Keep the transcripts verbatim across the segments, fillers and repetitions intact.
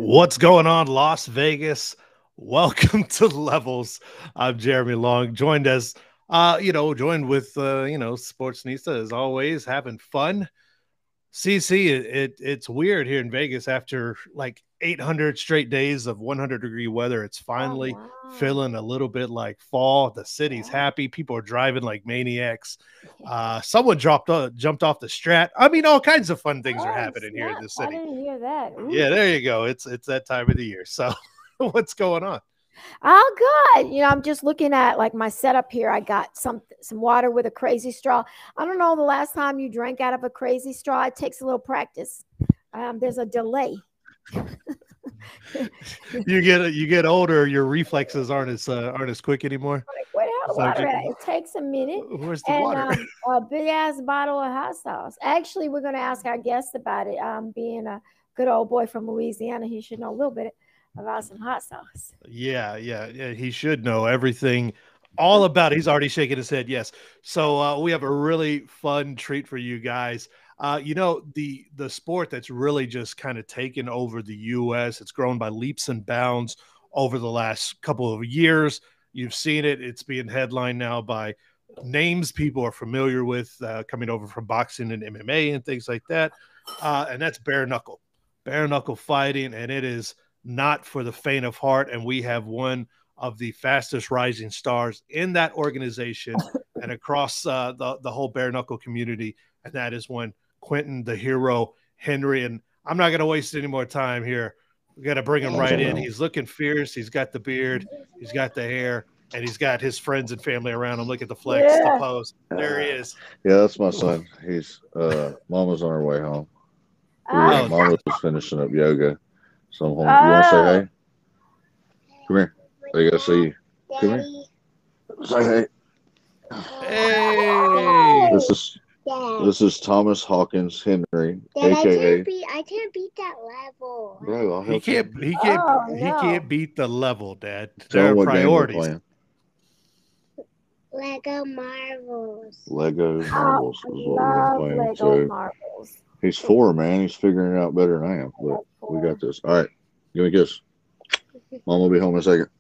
What's going on, Las Vegas? Welcome to Levels. I'm Jeremy Long, joined as uh, you know, joined with uh, you know, Sportsnista as always, having fun. C C, it, it it's weird here in Vegas after like eight hundred straight days of one hundred degree weather. It's Oh, finally wow. feeling a little bit like fall. The city's Yeah. happy. People are driving like maniacs. Uh, someone dropped uh, jumped off the Strat. I mean, all kinds of fun things are Oh, happening here in snap. this I city. didn't hear that. Ooh. Yeah, there you go. It's it's that time of the year. So, what's going on? Oh, good. You know, I'm just looking at like my setup here. I got some some water with a crazy straw. I don't know the last time you drank out of a crazy straw. It takes a little practice. Um, there's a delay. You get you get older, your reflexes aren't as uh, aren't as quick anymore. Like, where the hell the So, water j- at? It takes a minute. where's the And water? um, a big ass bottle of hot sauce. Actually, we're going to ask our guest about it. Um, being a good old boy from Louisiana, he should know a little bit about some hot sauce. Yeah, yeah, yeah. He should know everything all about it. He's already shaking his head. Yes. So uh, we have a really fun treat for you guys. Uh, you know, the the sport that's really just kind of taken over the U S. It's grown by leaps and bounds over the last couple of years. You've seen it. It's being headlined now by names people are familiar with uh, coming over from boxing and M M A and things like that. Uh, and that's bare knuckle, bare knuckle fighting, and it is not for the faint of heart. And we have one of the fastest rising stars in that organization and across uh, the, the whole bare knuckle community. And that is one Quentin, the hero, Henry. And I'm not going to waste any more time here. We got to bring him right in. He's looking fierce. He's got the beard, he's got the hair, and he's got his friends and family around him. Look at the flex, the Yeah. pose. There he is. Yeah, that's my son. He's uh Mama's on her way home. We were Ah, Oh, Mama's finishing up yoga. So I'm home. You wanna say oh, hey? Come here. They gotta see you. Come here. Say hey. hey. This is Dad, this is Thomas Hawkins Henry, Dad, I aka can't beat. I can't beat that level. Bro, I'll He help you. can't he can't oh he no. can't beat the level, Dad. Tell There him are what game we're priorities. playing. Lego Marvels. Lego Oh, Marbles I is what we're love playing. Lego So marbles. he's four, man. He's figuring it out better than I am. I But love we four. got this. All right. Give me a kiss. Mom will be home in a second.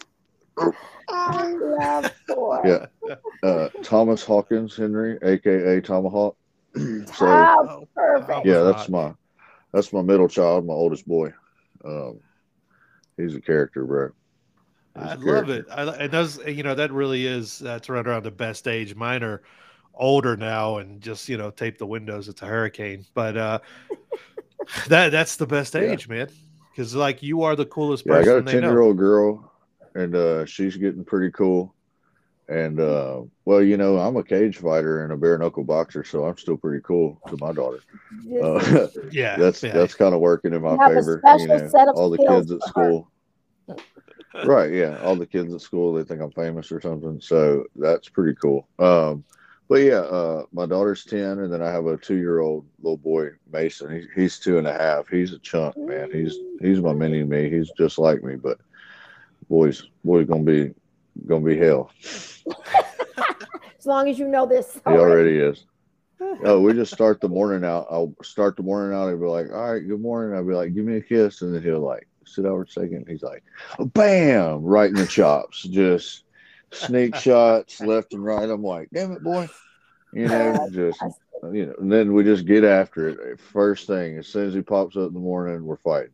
I love four. Yeah. Uh, Thomas Hawkins Henry, aka Tomahawk. So Oh, Oh, perfect. yeah, that's Tomahawk. my that's my middle child, my oldest boy. Um, he's a character, bro. He's I a love character. it. I it does, you know, that really is that's right around the best age. Mine are older now and just, you know, tape the windows. It's a hurricane. But uh that that's the best Yeah, age, man. Because like you are the coolest yeah. I got a person they ten year know. old girl, and uh, she's getting pretty cool. And uh, well, you know, I'm a cage fighter and a bare knuckle boxer, so I'm still pretty cool to my daughter. This is Uh, true. Yeah, that's yeah. that's kind of working in my You have a favor. You special know, set of all the skills kids at for her. school. Right, yeah. All the kids at school, they think I'm famous or something. So that's pretty cool. Um, but yeah, uh, my daughter's ten, and then I have a two year old little boy, Mason. He's, he's two and a half. He's a chunk, man. He's Mm. he's my mini me. He's just like me, but boys, boys gonna be gonna be hell. As long as you know this He already. already is. Oh, we just start the morning out. I'll start the morning out. He'll be like, "All right, good morning." I'll be like, "Give me a kiss," and then he'll like sit over a second. He's like, "Bam!" Right in the chops, just sneak shots left and right. I'm like, "Damn it, boy!" You know, Uh, just I- you know. And then we just get after it. First thing, as soon as he pops up in the morning, we're fighting.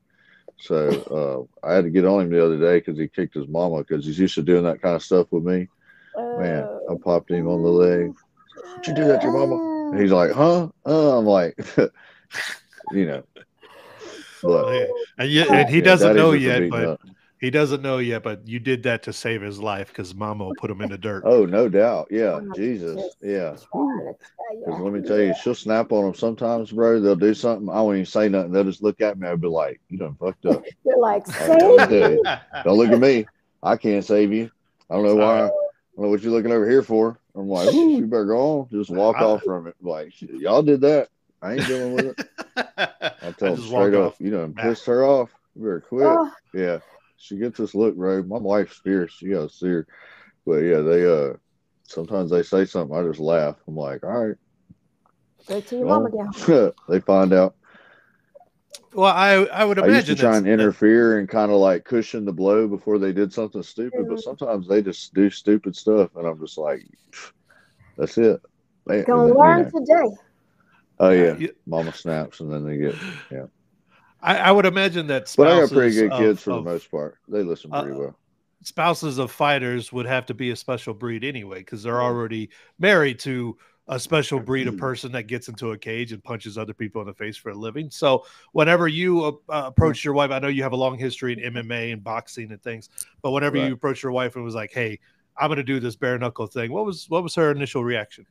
So uh, I had to get on him the other day because he kicked his mama because he's used to doing that kind of stuff with me. Man, uh, I popped him on the leg. Did you do that to your mama? And uh, he's like, huh? Uh, I'm like, you know, but Well, yeah. And, you, uh, and he yeah, doesn't daddies know are for yet, beating but up. he doesn't know yet, but you did that to save his life because Mama will put him in the dirt. Oh, no doubt. Yeah, I'm Jesus. just Yeah. trying to Because tell let me you. tell you, she'll snap on them sometimes, bro. They'll do something. I won't even say nothing. They'll just look at me. I'll be like, you done fucked up. You're like, All right, let me tell save you. me. Don't look at me. I can't save you. I don't know All why. I right. don't know what you're looking over here for. I'm like, whoo, you better go on. Just walk I, off from it. Like, y'all did that. I ain't dealing with it. I I tell them just walk straight up, off. you done Nah. pissed her off. You better quit. Oh, Yeah. She gets this look, bro. My wife's fierce. You gotta see her. But yeah, they uh sometimes they say something, I just laugh. I'm like, all right, wait till your mama go get home. on. They find out. Well, I I would I used to imagine try that's and that, interfere and kind of like cushion the blow before they did something stupid, but sometimes they just do stupid stuff, and I'm just like, that's it. They, and Gonna then, you learn know, today. oh uh, yeah, you- mama snaps, and then they get yeah. I, I would imagine that But I got pretty spouses good kids of for the of most part. They listen uh, pretty well. spouses of fighters would have to be a special breed anyway, because they're Yeah. already married to a special breed of person that gets into a cage and punches other people in the face for a living. So whenever you uh, uh, approached your wife, I know you have a long history in M M A and boxing and things, but whenever Right. you approached your wife and was like, "Hey, I'm going to do this bare knuckle thing," what was what was her initial reaction?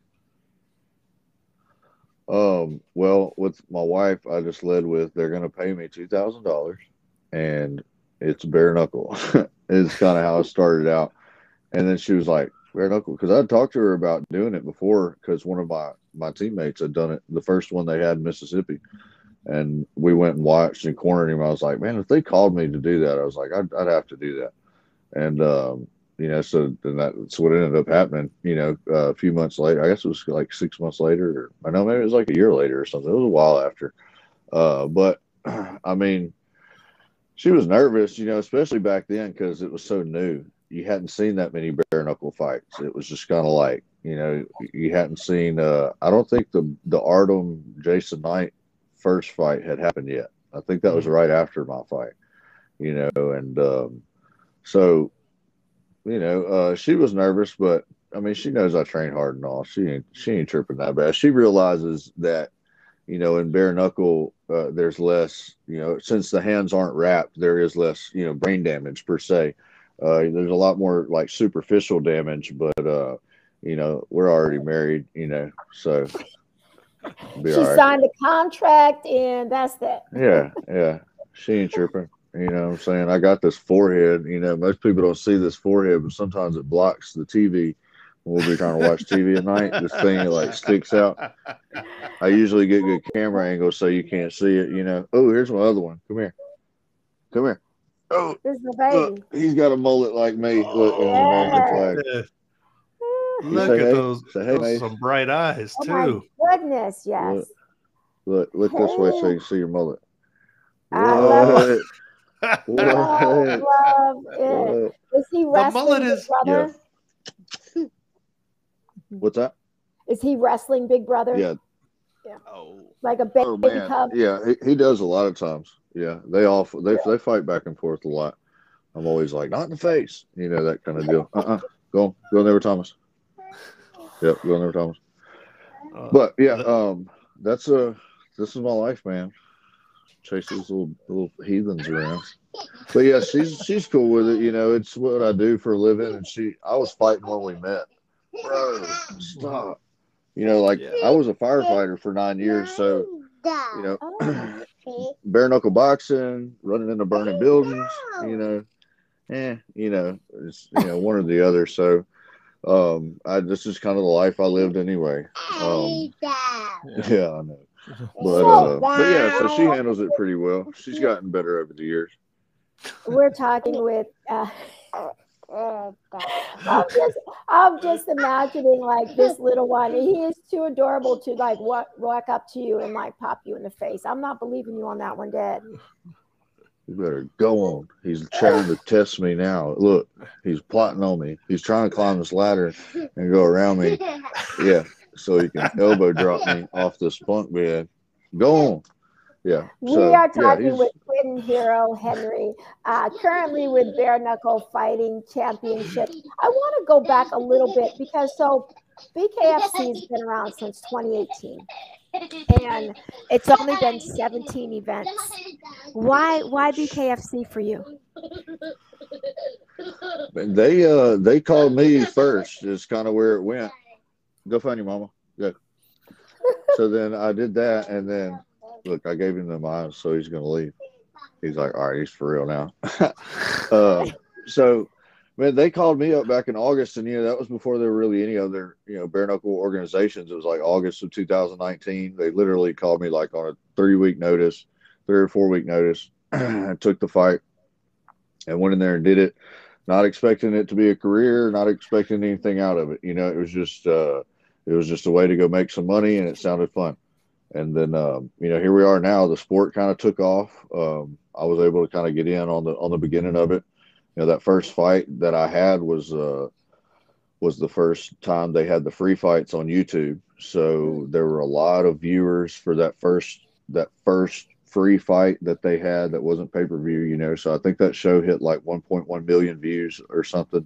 Um, well, with my wife, I just led with they're going to pay me two thousand dollars, and it's bare knuckle. It's kind of how it started out, and then she was like, "Bare knuckle," because I'd talked to her about doing it before, because one of my my teammates had done it, the first one they had in Mississippi, and we went and watched and cornered him. I was like, "Man, if they called me to do that, I was like, I'd, I'd have to do that," and um, you know, so then that's what ended up happening. You know, uh, a few months later, I guess it was like six months later, or I know maybe it was like a year later or something. It was a while after, uh, but I mean, she was nervous, you know, especially back then because it was so new. You hadn't seen that many bare knuckle fights. It was just kind of like, you know, you hadn't seen. Uh, I don't think the the Artem Jason Knight first fight had happened yet. I think that was right after my fight, you know, and um, so you know, uh, she was nervous, but I mean, she knows I train hard and all. She ain't she ain't tripping that bad. She realizes that, you know, in bare knuckle, uh, there's less, you know, since the hands aren't wrapped, there is less, you know, brain damage per se. Uh, there's a lot more like superficial damage, but uh, you know, we're already married, you know, so be She all right. signed a contract, and that's that. Yeah, yeah. She ain't tripping. You know what I'm saying? I got this forehead. You know, most people don't see this forehead, but sometimes it blocks the T V. We'll be trying to watch T V at night. This thing like sticks out. I usually get good camera angles so you can't see it. You know. Oh, here's my other one. Come here. Come here. Oh, This is the baby. look, he's got a mullet like me. Look, in the American flag. Yeah. You Look say at hey? those, Say hey, those Mace. some bright eyes Oh too. my goodness, yes. Look, look, look this way so you can see your mullet. I love it. What? Love, What? love it. What? Is he The wrestling mullet Big is Brother? What's that? Is he wrestling Big Brother? Yeah. oh, Like a baby Oh man, cub? yeah, he, he does a lot of times. Yeah, they all they they fight back and forth a lot. I'm always like, not in the face, you know, that kind of deal. Uh uh go go in there with Thomas. Yep, go in there with Thomas. uh, But yeah, the- um, that's uh this is my life, man. Chase these little little heathens around. But yeah, she's she's cool with it. You know, it's what I do for a living, and she I was fighting when we met. Bro, stop. You know, like Yeah. I was a firefighter for nine years, so you know, Oh. bare knuckle boxing, running into burning buildings, you know, eh, you know, it's you know one or the other. So, um, I this is kind of the life I lived anyway. Um, yeah, I know, but uh, but yeah, so she handles it pretty well. She's gotten better over the years. We're talking with. Uh, I'm just, I'm just imagining like this little one. He is too adorable to like walk, walk up to you and like pop you in the face. I'm not believing you on that one, Dad. You better go on. He's trying to test me now. Look, he's plotting on me. He's trying to climb this ladder and go around me. Yeah, so he can elbow drop me off this bunk bed. Go on. Yeah. We So, are yeah, talking he's with Quentin Hero Henry, uh, currently with Bare Knuckle Fighting Championship. I want to go back a little bit because so B K F C has been around since twenty eighteen, and it's only been seventeen events. Why why B K F C for you? they uh they called me first. Is kind of where it went. Go find your mama. Go. So then I did that, and then look, I gave him the miles, so he's gonna leave. He's like, all right, he's for real now. um, so, man, they called me up back in August, and you know that was before there were really any other you know bare knuckle organizations. It was like August of two thousand nineteen. They literally called me like on a three week notice, three or four week notice. I took the fight and went in there and did it, not expecting it to be a career, not expecting anything out of it. You know, it was just uh, it was just a way to go make some money, and it sounded fun. and then um, you know, here we are now. The sport kind of took off. Um, I was able to kind of get in on the on the beginning of it. You know, that first fight that I had was uh, was the first time they had the free fights on YouTube. So there were a lot of viewers for that first that first free fight that they had that wasn't pay per view. You know, so I think that show hit like one point one million views or something.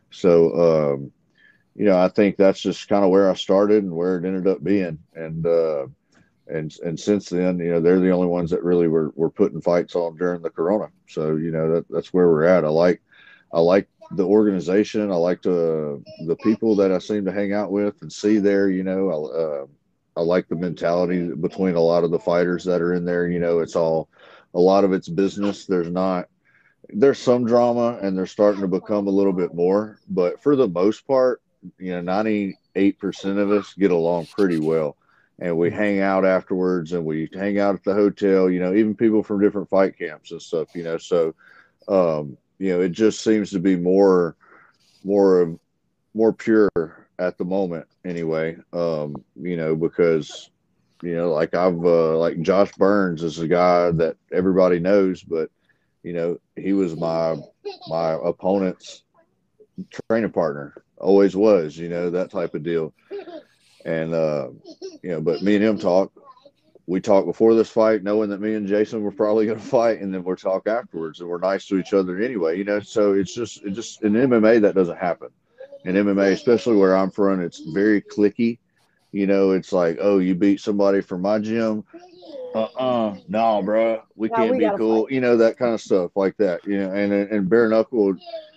So um, you know, I think that's just kind of where I started and where it ended up being. And uh, and and since then, you know, they're the only ones that really were, were putting fights on during the Corona. So, you know, that, that's where we're at. I like I like the organization. I like the the people that I seem to hang out with and see there. You know, I, uh, I like the mentality between a lot of the fighters that are in there. You know, it's all a lot of it's business. There's not there's some drama, and they're starting to become a little bit more. But for the most part, you know, ninety-eight percent of us get along pretty well. And we hang out afterwards, and we hang out at the hotel, you know, even people from different fight camps and stuff, you know. So, um, you know, it just seems to be more, more, more pure at the moment anyway, um, you know, because, you know, like I've, uh, like Josh Burns is a guy that everybody knows, but, you know, he was my, my opponent's training partner, always was, you know, that type of deal. And, uh, you know, but me and him talk, we talk before this fight, knowing that me and Jason were probably going to fight, and then we'll talk afterwards, and we're nice to each other anyway, you know? So it's just, it just, in M M A, that doesn't happen. In M M A, especially where I'm from, it's very cliquey. You know, it's like, oh, you beat somebody from my gym. Uh-uh, no, bro, we No, can't we be gotta cool. fight. You know, that kind of stuff like that, you know, and, and bare knuckle,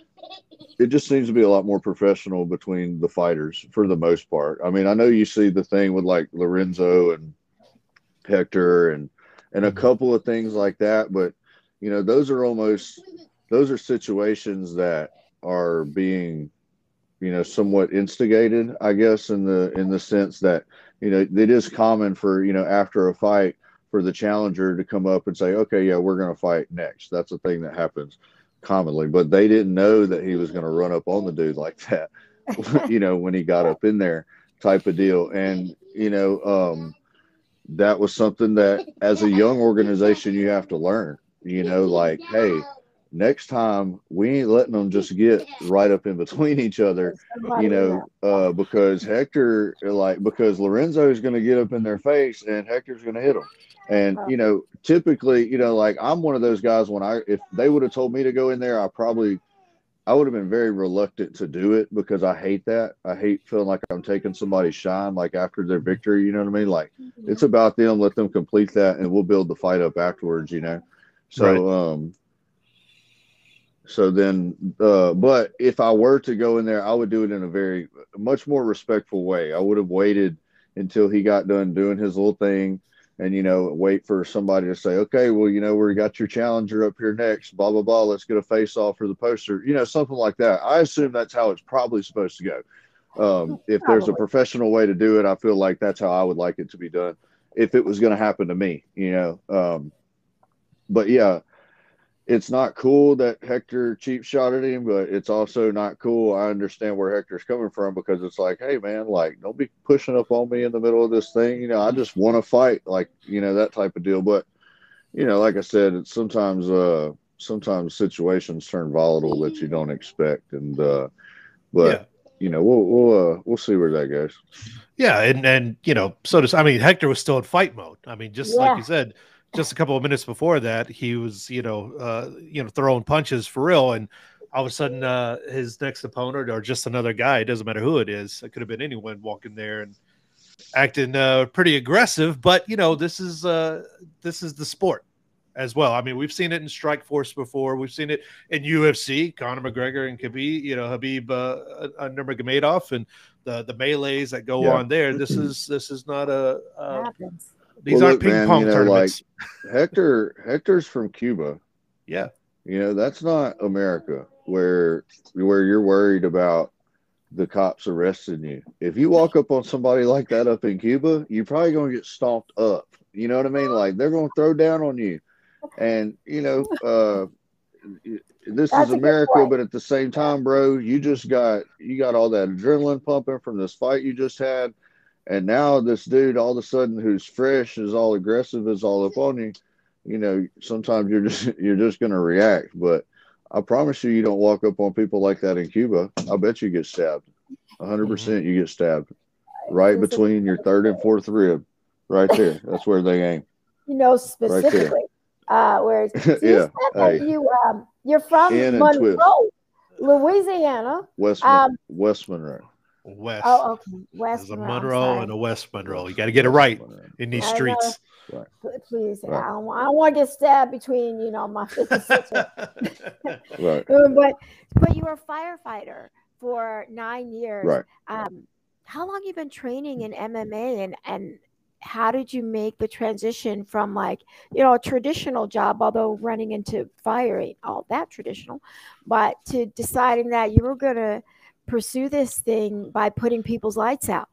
it just seems to be a lot more professional between the fighters for the most part. I mean, I know you see the thing with like Lorenzo and Hector and and a couple of things like that, but you know, those are almost those are situations that are being, you know, somewhat instigated, I guess, in the in the sense that, you know, it is common for, you know, after a fight for the challenger to come up and say, okay, yeah, we're going to fight next. That's a thing that happens commonly, but they didn't know that he was going to run up on the dude like that, you know, when he got up in there, type of deal. And, you know, um, that was something that as a young organization, you have to learn, you know, like, hey, next time we ain't letting them just get right up in between each other, you know, uh, because Hector, like, because Lorenzo is going to get up in their face and Hector's going to hit him. And, you know, typically, you know, like I'm one of those guys when I, if they would have told me to go in there, I probably, I would have been very reluctant to do it because I hate that. I hate feeling like I'm taking somebody's shine, like after their victory, you know what I mean? Like mm-hmm. It's about them, let them complete that and we'll build the fight up afterwards, you know? So, right. um, so then, uh, but if I were to go in there, I would do it in a very much more respectful way. I would have waited until he got done doing his little thing. And, you know, wait for somebody to say, okay, well, you know, we got your challenger up here next, blah, blah, blah. Let's get a face off for the poster, you know, something like that. I assume that's how it's probably supposed to go. Um, if there's a professional way to do it, I feel like that's how I would like it to be done if it was going to happen to me, you know. Um, but, yeah, it's not cool that Hector cheap shot at him, but it's also not cool. I understand where Hector's coming from because it's like, hey, man, like, don't be pushing up on me in the middle of this thing. You know, I just want to fight, like, you know, that type of deal. But, you know, like I said, it's sometimes, uh, sometimes situations turn volatile that you don't expect. And, uh, but, yeah. you know, we'll, we'll, uh, we'll see where that goes. Yeah. And, and, you know, so does, I mean, Hector was still in fight mode. I mean, just yeah. like you said, just a couple of minutes before that, he was, you know, uh, you know, throwing punches for real. And all of a sudden, uh, his next opponent or just another guy, it doesn't matter who it is. It could have been anyone walking there and acting uh, pretty aggressive. But, you know, this is uh, this is the sport as well. I mean, we've seen it in Strikeforce before. We've seen it in U F C, Conor McGregor and Khabib, you know, Habib uh, Nurmagomedov and the, the melees that go yeah. on there. This is this is not a uh, These well, aren't look, ping man, pong you know, tournaments. Like Hector, Hector's from Cuba. Yeah, you know that's not America, where where you're worried about the cops arresting you. If you walk up on somebody like that up in Cuba, you're probably going to get stomped up. You know what I mean? Like they're going to throw down on you, and you know uh, this that's is America. But at the same time, bro, you just got you got all that adrenaline pumping from this fight you just had. And now this dude, all of a sudden, who's fresh, is all aggressive, is all up on you. You know, sometimes you're just you're just going to react. But I promise you, you don't walk up on people like that in Cuba. I bet you get stabbed. A hundred percent, you get stabbed right between your third and fourth rib, right there. That's where they aim. You know specifically. Right uh, where so yeah, hey. you um, you're from In Monroe, Louisiana. West um, West Monroe. West. Oh, okay. West There's a Monroe, Monroe and a West Monroe. You got to get it right in these I streets. Right. Please, Right. I don't, I don't want to get stabbed between, you know, my fifty-six. Right. But but you were a firefighter for nine years. Right. Um, how long you been training in M M A, and and how did you make the transition from, like, you know, a traditional job, although running into fire ain't all that traditional, but to deciding that you were going to pursue this thing by putting people's lights out?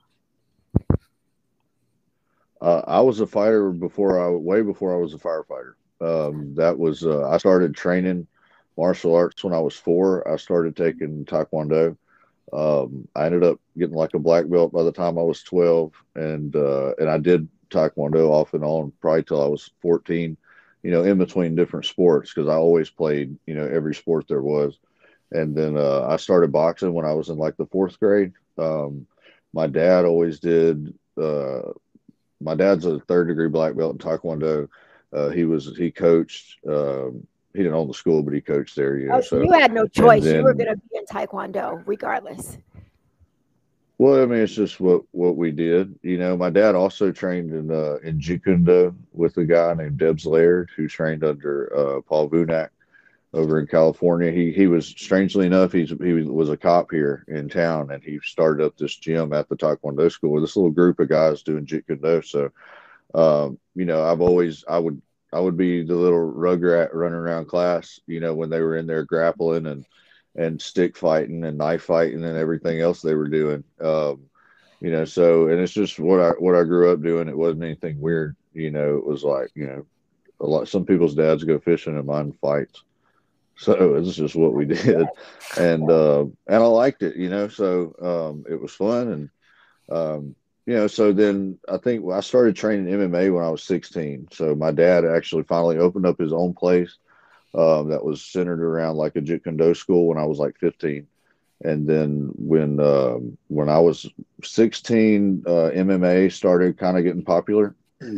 Uh, I was a fighter before I, way before I was a firefighter. Um, that was, uh, I started training martial arts when I was four. I started taking Taekwondo. Um, I ended up getting like a black belt by the time I was twelve, and uh, and I did Taekwondo off and on probably till I was fourteen, you know, in between different sports, because I always played, you know, every sport there was. And then uh, I started boxing when I was in like the fourth grade. Um, my dad always did. Uh, my dad's a third degree black belt in Taekwondo. Uh, he was he coached. Um, he didn't own the school, but he coached there. You know, oh, so, so you had no choice. then, you were going to be in Taekwondo regardless. Well, I mean, it's just what, what we did. You know, my dad also trained in uh, in Jeet Kune Do with a guy named Debs Laird, who trained under uh, Paul Vunak over in California. He he was, strangely enough, he's he was a cop here in town, and he started up this gym at the Taekwondo school with this little group of guys doing Jeet Kune Do. So, um, you know, I've always I would I would be the little rugrat running around class, you know, when they were in there grappling and and stick fighting and knife fighting and everything else they were doing. Um, you know, so, and it's just what I, what I grew up doing. It wasn't anything weird. You know, it was like, you know, a lot, some people's dads go fishing and mine fights. So it's just what we did. And, uh, and I liked it, you know, so, um, it was fun. And, um, you know, so then I think I started training M M A when I was sixteen. So my dad actually finally opened up his own place. Um, that was centered around like a Jeet Kune Do school when I was like fifteen. And then when um, when I was sixteen, uh, M M A started kind of getting popular.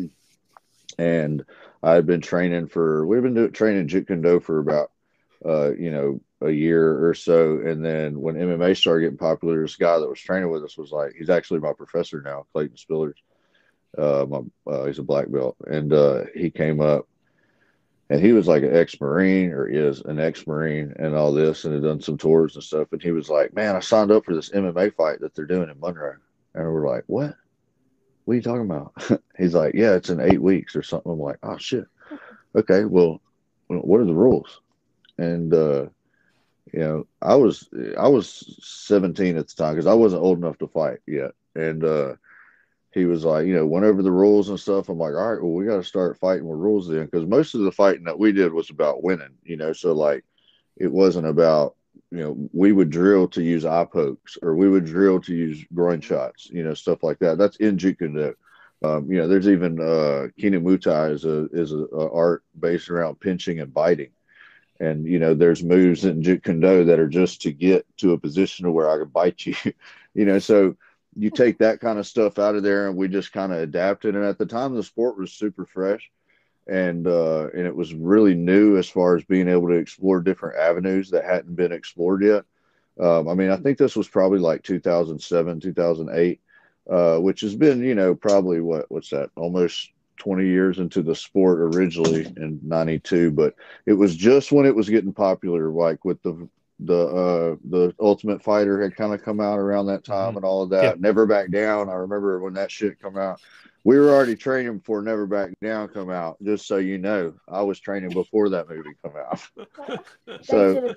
And I had been training for, we've been doing training Jeet Kune Do for about, uh, you know, a year or so. And then when M M A started getting popular, this guy that was training with us was like, he's actually my professor now, Clayton Spillers. Uh, my, uh, he's a black belt. And uh, he came up. And he was like an ex-Marine, or is an ex-Marine, and all this, and had done some tours and stuff. And he was like, man, I signed up for this M M A fight that they're doing in Monroe. And we're like, what? What are you talking about? He's like, yeah, it's in eight weeks or something. I'm like, oh, shit. Okay, well, what are the rules? And, uh, you know, I was I was seventeen at the time, because I wasn't old enough to fight yet. And uh, he was like, you know, went over the rules and stuff. I'm like, all right, well, we got to start fighting with rules then, because most of the fighting that we did was about winning, you know. So like, it wasn't about, you know, we would drill to use eye pokes, or we would drill to use groin shots, you know, stuff like that. That's in Jeet Kune Do. Um, you know, there's even uh, Kinemutai is a is a, a art based around pinching and biting. And, you know, there's moves in Jeet Kune Do that are just to get to a position where I could bite you, you know. So you take that kind of stuff out of there, and we just kind of adapted. And at the time, the sport was super fresh, and uh, and it was really new as far as being able to explore different avenues that hadn't been explored yet. Um, I mean, I think this was probably like two thousand seven, two thousand eight, uh, which has been, you know, probably what, what's that, almost twenty years into the sport originally in ninety-two. But it was just when it was getting popular, like with the the uh the Ultimate Fighter had kind of come out around that time, mm-hmm. and all of that. Yeah. Never Back Down, I remember when that shit come out. We were already training before Never Back Down come out, just so you know. I was training before that movie come out. So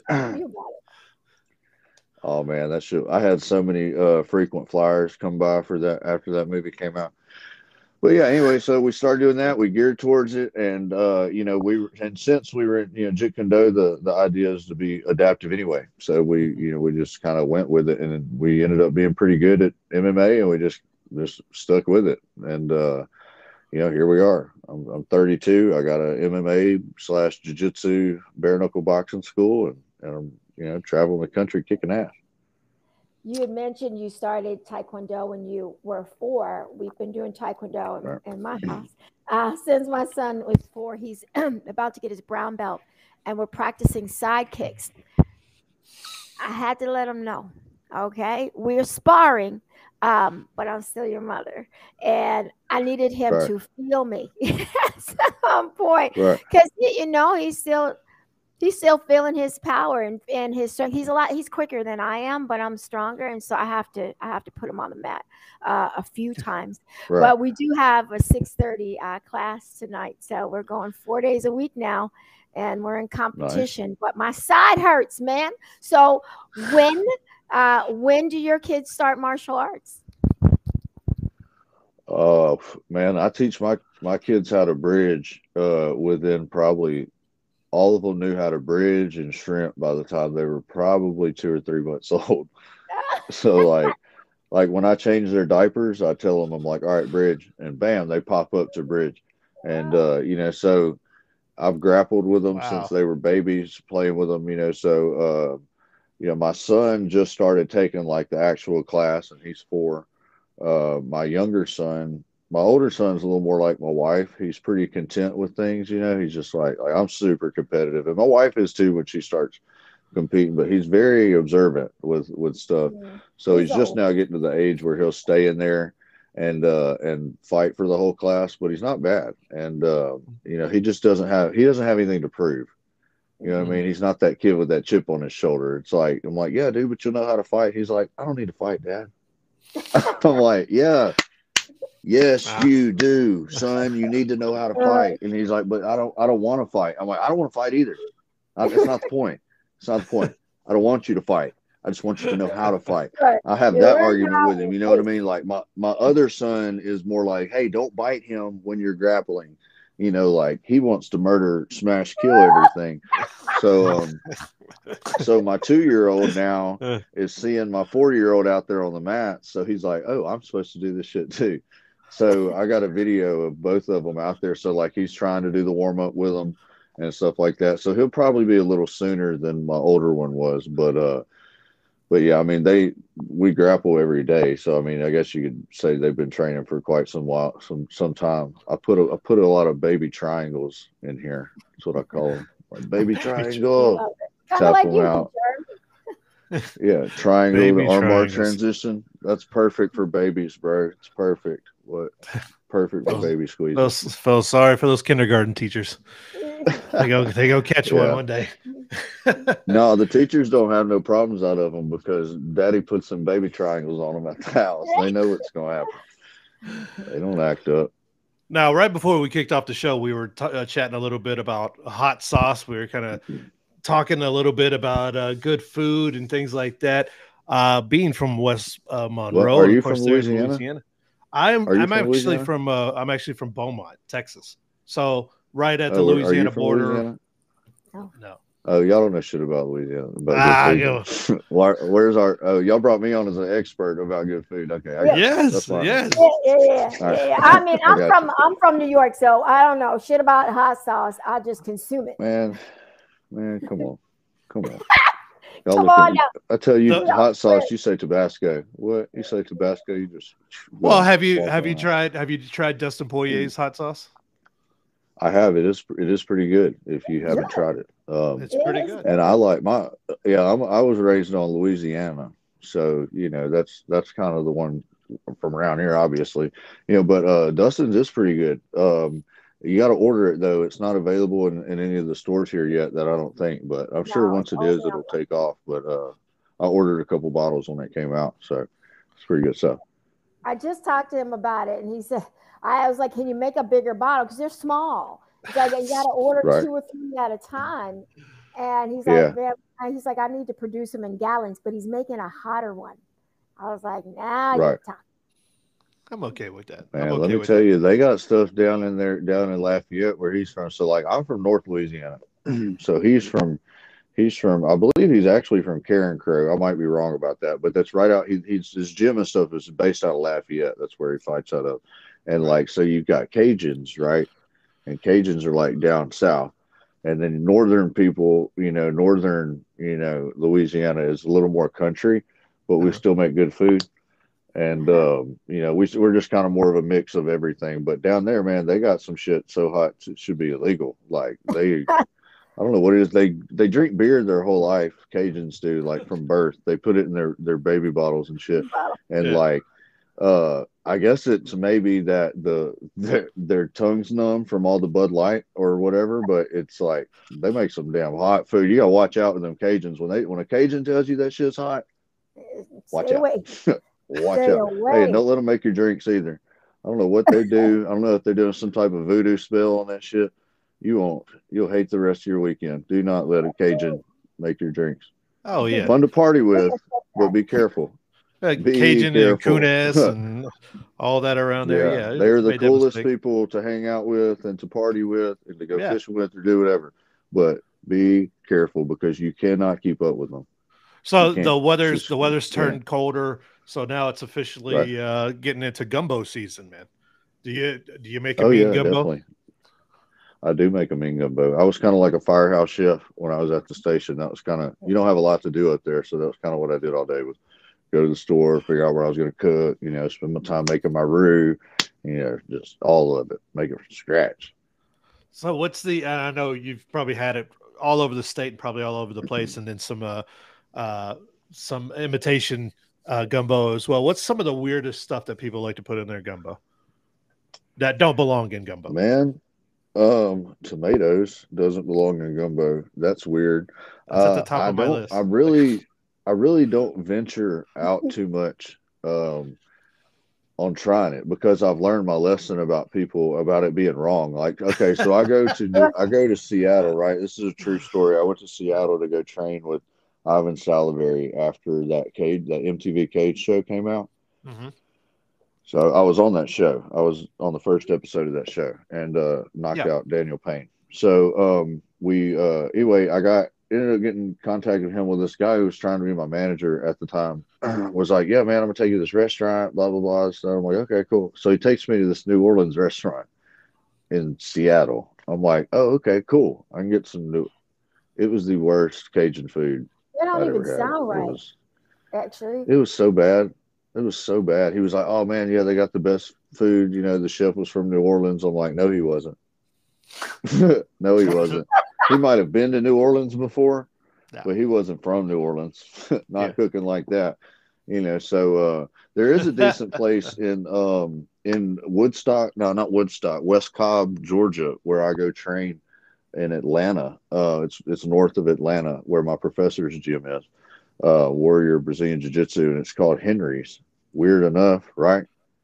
oh man, that shit, I had so many uh frequent flyers come by for that after that movie came out. But yeah, anyway, so we started doing that. We geared towards it, and uh, you know, we and since we were in, you know, Jeet Kune Do, the the idea is to be adaptive anyway. So we, you know, we just kind of went with it, and we ended up being pretty good at M M A, and we just just stuck with it. And, uh, you know, here we are. I'm, I'm thirty-two. I got a M M A slash jiu-jitsu bare knuckle boxing school, and, and I'm, you know, traveling the country kicking ass. You had mentioned you started Taekwondo when you were four. We've been doing Taekwondo in, Right. in my house uh, since my son was four. He's about to get his brown belt, and we're practicing side kicks. I had to let him know, okay? We're sparring, um, but I'm still your mother. And I needed him Right. to feel me at some point. Right. Because, you know, he's still he's still feeling his power and, and his strength. He's a lot, he's quicker than I am, but I'm stronger. And so I have to, I have to put him on the mat uh, a few times. Right. But we do have a six thirty uh, class tonight. So we're going four days a week now. And we're in competition, nice. But my side hurts, man. So when uh, when do your kids start martial arts? Uh, man, I teach my my kids how to bridge. Uh, within probably all of them knew how to bridge and shrimp by the time they were probably two or three months old. So like, like when I change their diapers, I tell them, I'm like, all right, bridge, and bam, they pop up to bridge, and uh, you know, so. I've grappled with them wow. since they were babies, playing with them, you know. So, uh, you know, my son just started taking like the actual class, and he's four. Uh, my younger son, my older son's a little more like my wife. He's pretty content with things, you know. He's just like, like I'm super competitive, and my wife is too when she starts competing. But he's very observant with with stuff. Yeah. So he's, he's just now getting to the age where he'll stay in there and uh and fight for the whole class, but he's not bad. And uh you know, he just doesn't have he doesn't have anything to prove. You know what mm-hmm. I mean? He's not that kid with that chip on his shoulder. It's like, I'm like, yeah, dude, but you'll know how to fight. He's like, I don't need to fight, Dad. I'm like, yeah, yes, wow. you do, son. You need to know how to fight. And he's like, but I don't I don't want to fight. I'm like, I don't want to fight either. I, that's not the point. It's not the point. I don't want you to fight. I just want you to know how to fight. Right. I have that argument with him. You know what I mean? Like my, my other son is more like, hey, don't bite him when you're grappling. You know, like he wants to murder, smash, kill everything. So, um, so my two-year-old now is seeing my four-year-old out there on the mat. So he's like, oh, I'm supposed to do this shit too. So I got a video of both of them out there. So like he's trying to do the warm-up with them and stuff like that. So he'll probably be a little sooner than my older one was. But, uh, But yeah, I mean, they we grapple every day, so I mean, I guess you could say they've been training for quite some while, some some time. I put a I put a lot of baby triangles in here. That's what I call them, like baby triangle. Tap like them you, out. Yeah, triangle, baby the armbar transition. That's perfect for babies, bro. It's perfect. What? Perfect for baby squeezes. Feel, feel sorry for those kindergarten teachers. They go, they go catch yeah. one one day. No, the teachers don't have no problems out of them because Daddy put some baby triangles on them at the house. They know what's going to happen. They don't act up. Now, right before we kicked off the show, we were t- uh, chatting a little bit about hot sauce. We were kind of talking a little bit about uh, good food and things like that. Uh, being from West uh, Monroe, what, are you of course, from Louisiana? Louisiana. I'm I'm from actually Louisiana? from uh, I'm actually from Beaumont, Texas. So right at the oh, Louisiana border. Louisiana? No. No. Oh, y'all don't know shit about Louisiana. About ah, good food. Where's our? Oh, y'all brought me on as an expert about good food. Okay. I got yes. Yes. Yeah, yeah, yeah. Right. yeah, yeah. I mean, I'm I from you. I'm from New York, so I don't know shit about hot sauce. I just consume it. Man, man, come on, come on. Y'all Come look on at, now. I tell you, The- hot sauce. You say Tabasco. What you say Tabasco? You just Well, have you walk have you around. tried have you tried Dustin Poirier's hot sauce? I have. It is. It is pretty good. If you haven't tried it, um, It's pretty good. and I like my. Yeah, I'm, I was raised on Louisiana, so you know that's that's kind of the one from around here, obviously. You know, but uh, Dustin's is pretty good. Um, you got to order it though. It's not available in, in any of the stores here yet. That I don't think, but I'm sure No, once it only is, it'll take off. But uh, I ordered a couple bottles when it came out, so it's pretty good stuff. I just talked to him about it, and he said, I was like, can you make a bigger bottle? Because they're small. He's like, you got to order Right. two or three at a time. And he's Yeah. like, "Man," and he's like, I need to produce them in gallons, but he's making a hotter one. I was like, nah, Right. you're talking. I'm okay with that. Man, I'm okay let me with tell that. you, they got stuff down in there, down in Lafayette, where he's from. So, like, I'm from North Louisiana, so he's from He's from, I believe he's actually from Karen Crow. I might be wrong about that, but that's right out. He, he's his gym and stuff is based out of Lafayette. That's where he fights out of. And like, so you've got Cajuns, right? And Cajuns are like down south. And then northern people, you know, northern, you know, Louisiana is a little more country, but we still make good food. And, um, you know, we, we're just kind of more of a mix of everything. But down there, man, they got some shit so hot it should be illegal. Like they, I don't know what it is. They they drink beer their whole life. Cajuns do, like from birth. They put it in their, their baby bottles and shit. And yeah. like, uh, I guess it's maybe that the their, their tongue's numb from all the Bud Light or whatever. But it's like they make some damn hot food. You gotta watch out with them Cajuns. When they when a Cajun tells you that shit's hot, watch Stay out. Away. Watch Stay out. away. Hey, and don't let them make your drinks either. I don't know what they do. I don't know if they're doing some type of voodoo spell on that shit. You won't. You'll hate the rest of your weekend. Do not let a Cajun make your drinks. Oh yeah, fun to party with, but be careful. Uh, be Cajun careful. and Kunes and all that around there. Yeah, yeah they're the coolest people people to hang out with and to party with and to go yeah. fishing with or do whatever. But be careful because you cannot keep up with them. So the weather's just, the weather's turned yeah. colder. So now it's officially right. uh, getting into gumbo season, man. Do you do you make a oh, mean yeah, gumbo? Definitely. I do make a mean gumbo. I was kind of like a firehouse chef when I was at the station. That was kind of, you don't have a lot to do up there. So that was kind of what I did all day was go to the store, figure out where I was going to cook, you know, spend my time making my roux, you know, just all of it, make it from scratch. So what's the, and I know you've probably had it all over the state and probably all over the place and then some, uh, uh, some imitation uh, gumbo as well. What's some of the weirdest stuff that people like to put in their gumbo that don't belong in gumbo? Man. Um, tomatoes doesn't belong in gumbo. That's weird. That's uh, at the top I of my don't, list. I really, I really don't venture out too much um, on trying it because I've learned my lesson about people about it being wrong. Like, okay, so I go to I go to Seattle, right? This is a true story. I went to Seattle to go train with Ivan Salivary after that cage, that M T V Cage show came out. Mm-hmm. So I was on that show. I was on the first episode of that show and uh, knocked yeah. out Daniel Payne. So um, we, uh, anyway, I got, ended up getting contact with him with this guy who was trying to be my manager at the time. Was like, yeah, man, I'm going to take you to this restaurant, blah, blah, blah. So I'm like, okay, cool. So he takes me to this New Orleans restaurant in Seattle. I'm like, oh, okay, cool. I can get some new. It was the worst Cajun food. It don't I'd even ever sound had. right, It was, actually. It was so bad. It was so bad. He was like, oh, man, yeah, they got the best food. You know, the chef was from New Orleans. I'm like, no, he wasn't. No, he wasn't. He might have been to New Orleans before, no. but he wasn't from New Orleans. Not yeah. cooking like that. You know, so uh, there is a decent place in um, in Woodstock. No, not Woodstock. West Cobb, Georgia, where I go train in Atlanta. Uh, it's it's north of Atlanta, where my professor's gym is. Uh, Warrior Brazilian Jiu-Jitsu, and it's called Henry's. Weird enough, right?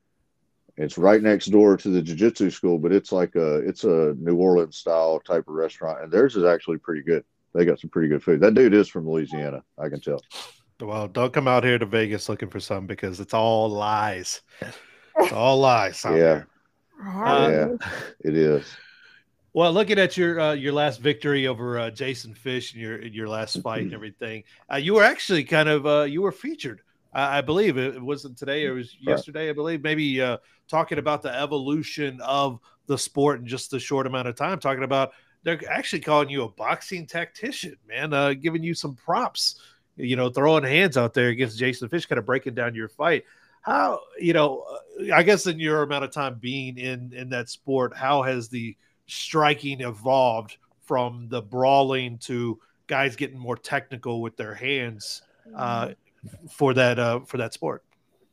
It's right next door to the Jiu-Jitsu school, but it's like a it's a New Orleans style type of restaurant, and theirs is actually pretty good. They got some pretty good food. That dude is from Louisiana, I can tell. Well, don't come out here to Vegas looking for some because it's all lies. It's all lies. Yeah, here. Uh, yeah, it is. Well, looking at your uh, your last victory over uh, Jason Fish and your your last fight and everything, uh, you were actually kind of uh, you were featured. I, I believe it, it wasn't today; it was yesterday, I believe. Maybe uh, talking about the evolution of the sport in just a short amount of time. Talking about they're actually calling you a boxing tactician, man. Uh, giving you some props, you know, throwing hands out there against Jason Fish, kind of breaking down your fight. How you know? I guess in your amount of time being in in that sport, how has the striking evolved from the brawling to guys getting more technical with their hands uh, for that uh, for that sport?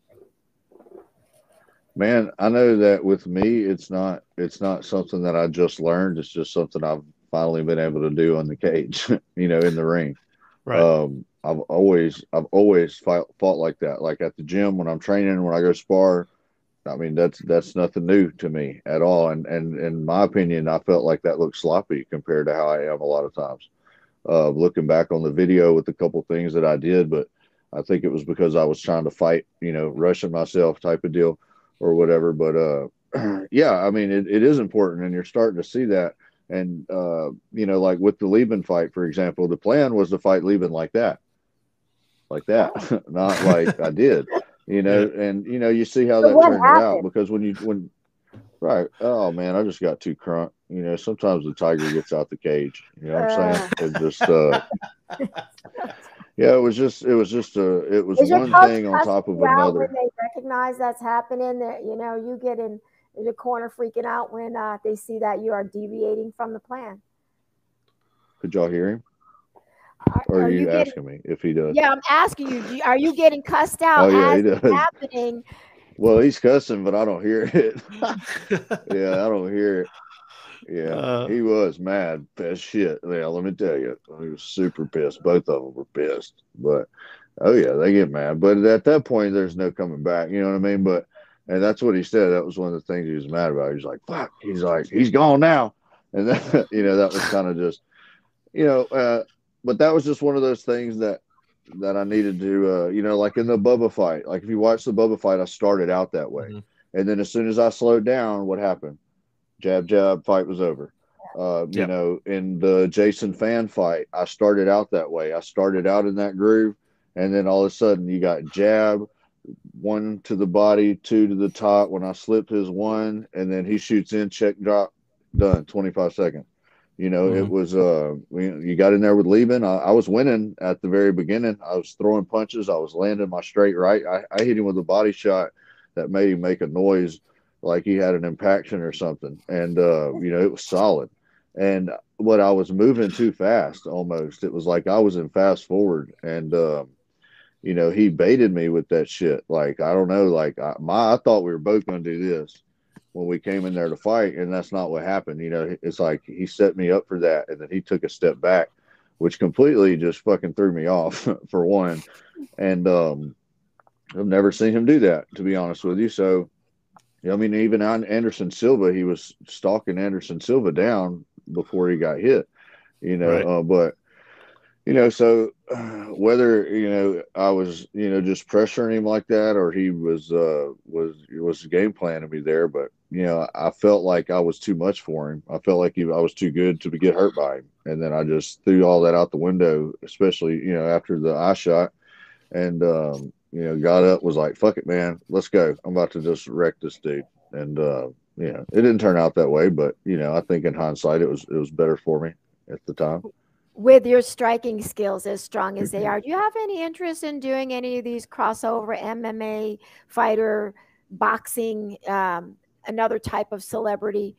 Man, I know that with me, it's not it's not something that I just learned. It's just something I've finally been able to do on the cage, you know, in the ring. Right. Um, I've always I've always fought, fought like that. Like at the gym when I'm training, when I go spar. I mean, that's that's nothing new to me at all. And and in my opinion, I felt like that looked sloppy compared to how I am a lot of times. Uh, looking back on the video with a couple things that I did, but I think it was because I was trying to fight, you know, rushing myself type of deal or whatever. But uh, yeah, I mean, it, it is important, and you're starting to see that. And, uh, you know, like with the Lieben fight, for example, the plan was to fight Lieben like that, like that, Oh. not like I did, you know, Yeah. and, you know, you see how So that what turned it out happened? because when you, when, right. Oh man, I just got too crunk. You know, sometimes the tiger gets out the cage. You know what I'm saying? Uh, It just, uh, yeah, it was just, it was just a, it was is your one coach thing on cussing top of you out when another. they recognize that's happening? That you know you get in, in the corner freaking out when uh, they see that you are deviating from the plan. Could y'all hear him? Are, Or are are you you getting? asking me if he does? Yeah, I'm asking you. Do you are you getting cussed out Oh yeah, he as it's does. happening? Well, he's cussing, but I don't hear it. Yeah, I don't hear it. Yeah, uh, he was mad, pissed shit. Yeah, let me tell you, he was super pissed. Both of them were pissed. But oh yeah, they get mad. But at that point, there's no coming back. You know what I mean? But and that's what he said. That was one of the things he was mad about. He's like, "Fuck." He's like, "He's gone now," and that, you know, that was kind of just, you know, uh, but that was just one of those things that that I needed to, uh, you know, like in the Bubba fight. Like if you watch the Bubba fight, I started out that way, mhm. and then as soon as I slowed down, what happened? Jab, jab, fight was over. Uh, you Yep. know, in the Jason Fan fight, I started out that way. I started out in that groove, and then all of a sudden you got jab, one to the body, two to the top. When I slipped his one, and then he shoots in, check drop, done, twenty-five seconds. You know, it Mhm. was, uh, we, you got in there with Lieben. I, I was winning at the very beginning. I was throwing punches. I was landing my straight right. I, I hit him with a body shot that made him make a noise like he had an impaction or something. And, uh, you know, it was solid. And what I was moving too fast almost. It was like I was in fast forward. And, um, you know, he baited me with that shit. Like, I don't know, like I, my, I thought we were both going to do this when we came in there to fight, and that's not what happened. You know, it's like he set me up for that, and then he took a step back, which completely just fucking threw me off for one. And um, I've never seen him do that, to be honest with you. So, I mean, even on Anderson Silva, he was stalking Anderson Silva down before he got hit. You know, Right. uh, but you know, so uh, whether you know I was you know just pressuring him like that, or he was uh, was was game planning me there, but you know I felt like I was too much for him. I felt like he, I was too good to get hurt by him, and then I just threw all that out the window, especially you know after the eye shot, and um, you know got up, was like, "Fuck it, man, let's go. I'm about to just wreck this dude," and uh, you know it didn't turn out that way, but you know I think in hindsight it was it was better for me at the time. With your striking skills as strong as they are, do you have any interest in doing any of these crossover M M A fighter, boxing, um, another type of celebrity?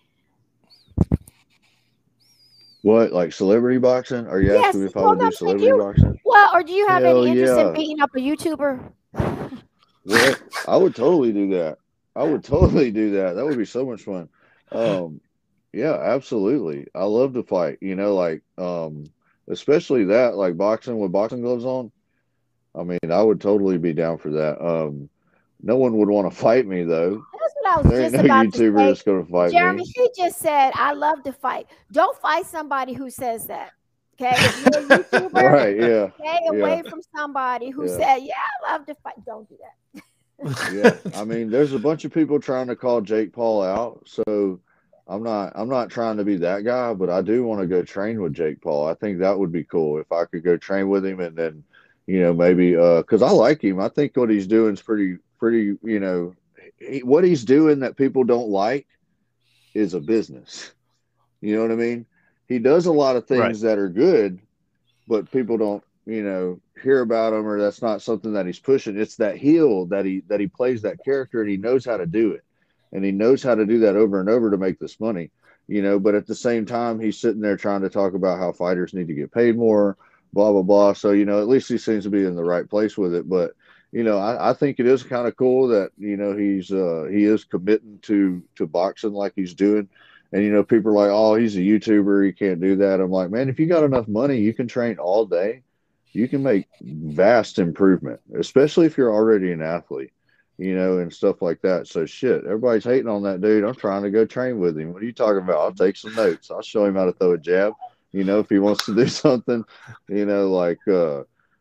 What, like celebrity boxing? Are you Yes, asking me if I well, would no, do I'm saying, do celebrity you, boxing? well, or do you have Hell any interest in yeah. beating up a YouTuber? What? I would totally do that. I would totally do that. That would be so much fun. Um, yeah, absolutely. I love to fight, you know, like um especially that, like boxing with boxing gloves on. I mean, I would totally be down for that. Um, no one would want to fight me though. That's what I was There ain't just no about to YouTuber say. that's gonna fight Jeremy, me. she just said, I love to fight. Don't fight somebody who says that. Okay. If you're a YouTuber, Right, yeah. stay Yeah. away from somebody who Yeah. said, yeah, I love to fight. Don't do that. Yeah, I mean, there's a bunch of people trying to call Jake Paul out, so I'm not I'm not trying to be that guy, but I do want to go train with Jake Paul. I think that would be cool if I could go train with him, and then, you know, maybe uh, because I like him. I think what he's doing is pretty pretty. You know, he, what he's doing that people don't like is a business. You know what I mean? He does a lot of Right. things that are good, but people don't, you know, hear about him, or that's not something that he's pushing. It's that heel that he that he plays that character, and he knows how to do it, and he knows how to do that over and over to make this money, you know. But at the same time, he's sitting there trying to talk about how fighters need to get paid more, blah blah blah. So you know, at least he seems to be in the right place with it. But you know, I, I think it is kind of cool that you know he's uh, he is committing to to boxing like he's doing. And, you know, people are like, oh, he's a YouTuber. He can't do that. I'm like, man, if you got enough money, you can train all day. You can make vast improvement, especially if you're already an athlete, you know, and stuff like that. So, shit, everybody's hating on that dude. I'm trying to go train with him. What are you talking about? I'll take some notes. I'll show him how to throw a jab, you know, if he wants to do something, you know, like, uh,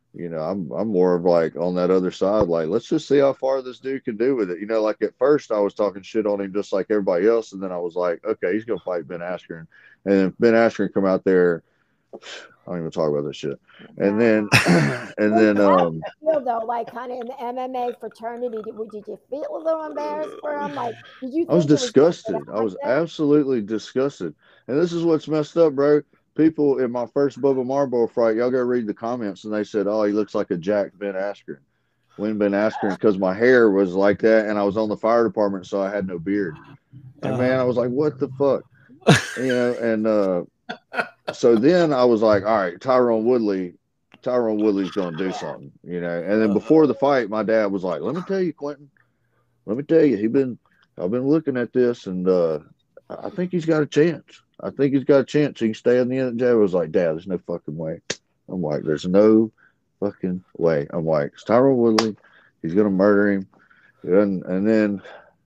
You know, I'm I'm more of like on that other side, like let's just see how far this dude can do with it. You know, like at first I was talking shit on him just like everybody else, and then I was like, okay, he's gonna fight Ben Askren, and then Ben Askren come out there. I don't even talk about this shit. And then, and then, um, feel though, like kind of in the M M A fraternity, did, did you feel a little embarrassed for him? Like, did you? I was Think it disgusted. was I was like that? absolutely disgusted. And this is what's messed up, bro. People in my first Bubba Marlboro fight, y'all go read the comments, and they said, "Oh, he looks like a Jack Ben Askren." When Ben Askren, because my hair was like that, and I was on the fire department, so I had no beard. And man, I was like, "What the fuck," you know? And uh, so then I was like, "All right, Tyron Woodley, Tyron Woodley's gonna do something," you know. And then before the fight, my dad was like, "Let me tell you, Quentin. Let me tell you, he been I've been looking at this, and uh, I think he's got a chance. I think he's got a chance. He can stay in the end." Dad was like, "Dad, there's no fucking way." I'm like, "There's no fucking way." I'm like, "It's Tyron Woodley. He's gonna murder him." And and then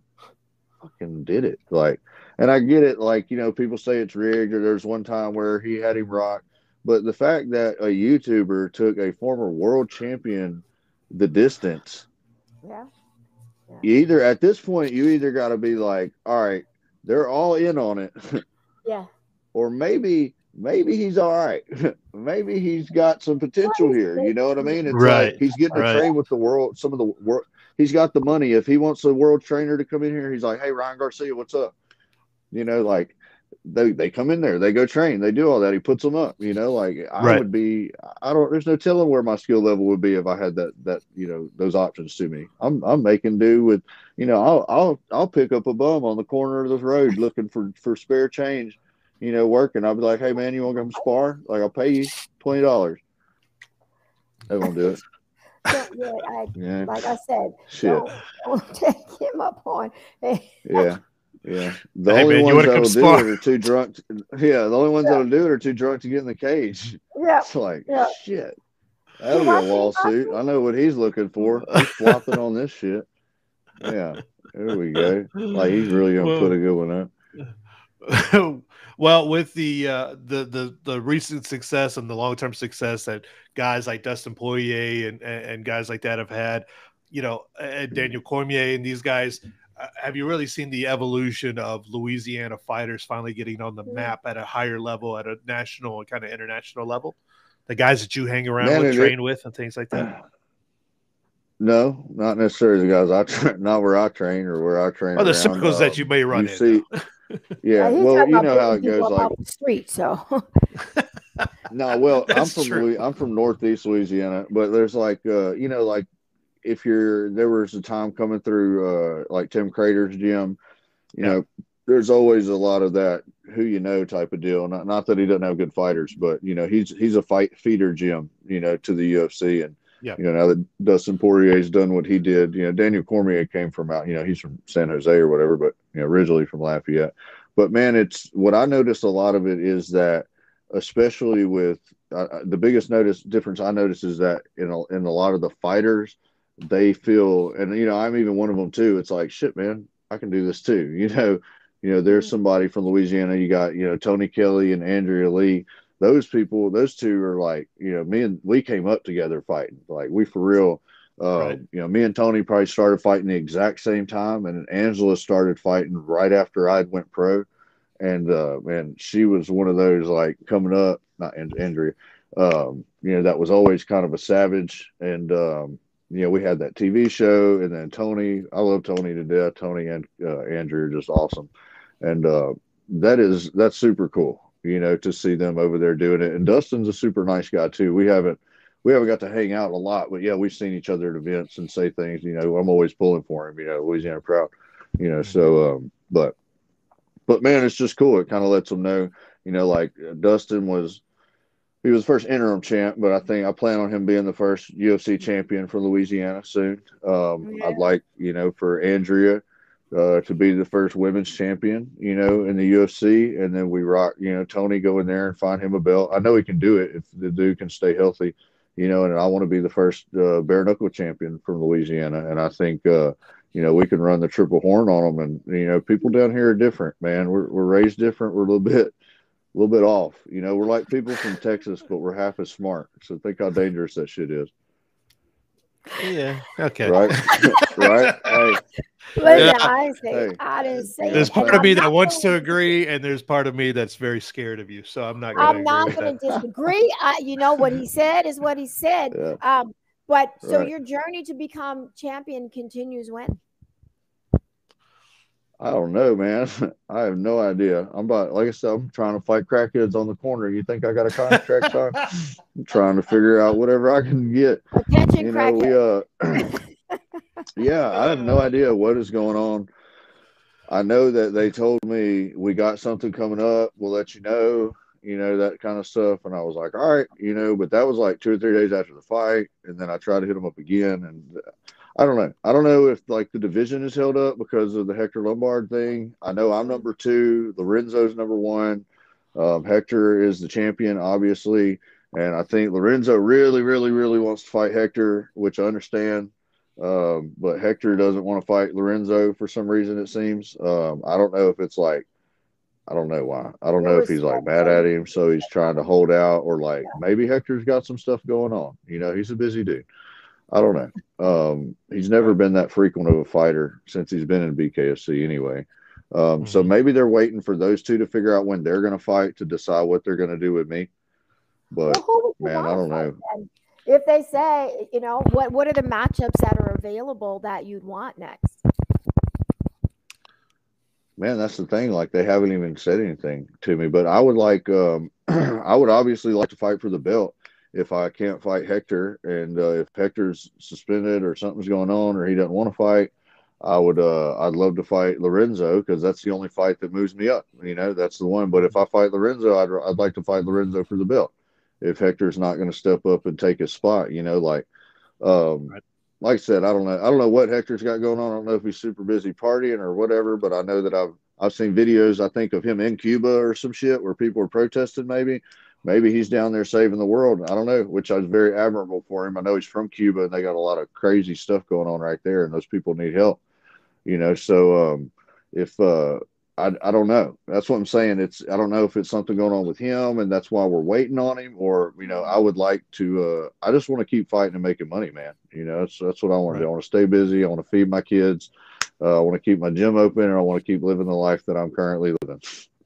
fucking did it. Like, and I get it. Like, you know, people say it's rigged, or there's one time where he had him rocked. But the fact that a YouTuber took a former world champion the distance. Yeah. Yeah. You either at this point you either got to be like, all right, they're all in on it. Yeah. Or maybe maybe he's all right. Maybe he's got some potential here. You know what I mean? It's Right, like he's getting to right. train with the world. Some of the world. He's got the money. If he wants a world trainer to come in here, he's like, "Hey, Ryan Garcia, what's up?" You know, like they they come in there, they go train, they do all that. He puts them up. You know, like I Right. would be. I don't. There's no telling where my skill level would be if I had that that you know those options to me. I'm I'm making do with. You know, I'll I'll I'll pick up a bum on the corner of the road looking for for spare change. You know, working. I'll be like, "Hey man, you want to come spar? Like I'll pay you twenty dollars." They won't do it. So, yeah, I, Yeah. like I said, Shit. don't, don't take him up on. Yeah. Yeah. The Hey, only man, you ones wanna come that'll do spar? it are too drunk. To, yeah. The only ones Yeah. that'll do it are too drunk to get in the cage. Yeah. It's like, Yeah. shit. That'll be a watching lawsuit. I know what he's looking for. He's flopping on this shit. Yeah. There we go. Like he's really gonna Well- put a good one up. Well, with the uh, the the the recent success and the long term success that guys like Dustin Poirier and, and and guys like that have had, you know, and Daniel Cormier and these guys, uh, have you really seen the evolution of Louisiana fighters finally getting on the map at a higher level, at a national and kind of international level? The guys that you hang around Man, with, it- train with, and things like that. No, not necessarily the guys I train, not where I train or where I train. Or the around. circles that Um, you may run you in. see, though. yeah. he's Well, talking you about know how it beating people goes. up Like, off the street. So no, well, I'm That's from true. Louis, I'm from Northeast Louisiana, but there's like, uh, you know, like if you're there was a time coming through, uh, like Tim Crater's gym, you Yeah. know, there's always a lot of that who you know type of deal. Not not that he doesn't have good fighters, but you know, he's he's a fight feeder gym, you know, to the U F C. And Yeah. you know, now that Dustin Poirier's done what he did, you know, Daniel Cormier came from out, you know, he's from San Jose or whatever, but you know, originally from Lafayette. But man, it's what I noticed a lot of it is that, especially with uh, the biggest notice difference I noticed is that in a, in a lot of the fighters, they feel, and you know, I'm even one of them too. It's like, shit, man, I can do this too. You know, you know, there's somebody from Louisiana. You got, you know, Tony Kelly and Andrea Lee. Those people, those two are like, you know, me and we came up together fighting. Like we for real. Uh, Right. You know, me and Tony probably started fighting the exact same time, and Angela started fighting right after I went pro. And uh, man, she was one of those like coming up, not And- Andrea, um, you know, that was always kind of a savage. And um, you know, we had that T V show, and then Tony. I love Tony to death. Tony and uh, Andrew are just awesome, and uh, that is that's super cool. You know, to see them over there doing it. And Dustin's a super nice guy too. We haven't we haven't got to hang out a lot, but yeah, we've seen each other at events and say things. You know, I'm always pulling for him. You know, Louisiana proud. You know, so um, but but man, it's just cool. It kind of lets them know. You know, like uh, Dustin was. He was the first interim champ, but I think I plan on him being the first U F C champion for Louisiana soon. Um, Yeah. I'd like, you know, for Andrea uh, to be the first women's champion, you know, in the U F C. And then we rock, you know, Tony go in there and find him a belt. I know he can do it if the dude can stay healthy, you know, and I want to be the first uh, bare knuckle champion from Louisiana. And I think, uh, you know, we can run the triple horn on them. And, you know, people down here are different, man. We're, we're raised different. We're a little bit, little bit off. You know, we're like people from Texas, but we're half as smart. So think how dangerous that shit is. Yeah. Okay. Right. Right. Hey. Listen, Yeah. I didn't say, Hey. I didn't say There's it. part And of me I'm that not wants to gonna- agree, and there's part of me that's very scared of you. So I'm not going to I'm agree not with going that. to disagree. I, you know, what he said is what he said. Yeah. Um, but so Right. your journey to become champion continues when? I don't know, man. I have no idea. I'm about, like I said, I'm trying to fight crackheads on the corner. You think I got a contract sign? I'm trying to figure out whatever I can get. Attention, You know, we crackhead. uh, yeah, I have no idea what is going on. I know that they told me we got something coming up. We'll let you know. You know, that kind of stuff. And I was like, all right, you know, but that was like two or three days after the fight, and then I tried to hit them up again, and I don't know. I don't know if like the division is held up because of the Hector Lombard thing. I know I'm number two. Lorenzo's number one. Um, Hector is the champion, obviously. And I think Lorenzo really, really, really wants to fight Hector, which I understand. Um, but Hector doesn't want to fight Lorenzo for some reason, it seems. Um, I don't know if it's like, I don't know why. I don't know if he's like mad at him, so he's trying to hold out, or like maybe Hector's got some stuff going on. You know, he's a busy dude. I don't know. Um, he's never been that frequent of a fighter since he's been in B K F C anyway. Um, mm-hmm. So maybe they're waiting for those two to figure out when they're going to fight to decide what they're going to do with me. But well, man, I don't know. Then? If they say, you know, what what are the matchups that are available that you'd want next? Man, that's the thing. Like, they haven't even said anything to me. But I would like, um, I would obviously like to fight for the belt. If I can't fight Hector, and uh, if Hector's suspended or something's going on, or he doesn't want to fight, I would, uh, I'd love to fight Lorenzo, because that's the only fight that moves me up. You know, that's the one. But if I fight Lorenzo, I'd, I'd like to fight Lorenzo for the belt. If Hector's not going to step up and take his spot, you know, like, um, right. like I said, I don't know. I don't know what Hector's got going on. I don't know if he's super busy partying or whatever, but I know that I've, I've seen videos, I think, of him in Cuba or some shit where people are protesting maybe. Maybe he's down there saving the world. I don't know, which I was very admirable for him. I know he's from Cuba, and they got a lot of crazy stuff going on right there, and those people need help, you know. So um, if uh, I, I don't know. That's what I'm saying. It's I don't know if it's something going on with him, and that's why we're waiting on him, or, you know, I would like to uh, – I just want to keep fighting and making money, man. You know, that's, that's what I want to do. I want to stay busy. I want to feed my kids. Uh, I want to keep my gym open, and I want to keep living the life that I'm currently living.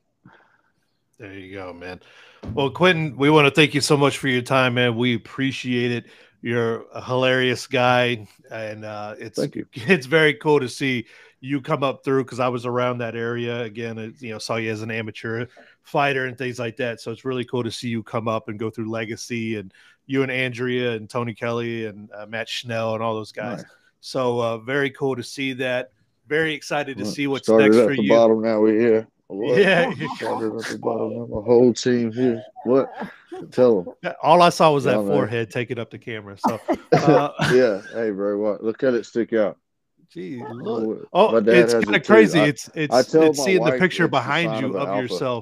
There you go, man. Well, Quentin, we want to thank you so much for your time, man. We appreciate it. You're a hilarious guy, and uh, it's thank you. It's very cool to see you come up through, because I was around that area again. It, you know, saw you as an amateur fighter and things like that. So it's really cool to see you come up and go through Legacy, and you and Andrea and Tony Kelly and uh, Matt Schnell and all those guys. Nice. So uh, very cool to see that. Very excited to well, see what's next at for the you. Bottom now we're here. What? Yeah, started at the bottom. My whole team here. What? Tell them. All I saw was that forehead taking up the camera. So, uh, yeah. Hey, bro, what? Look at it stick out. Gee, look. Oh, it's kind of crazy. I, it's it's I tell it's seeing the picture it's behind the you of, of yourself.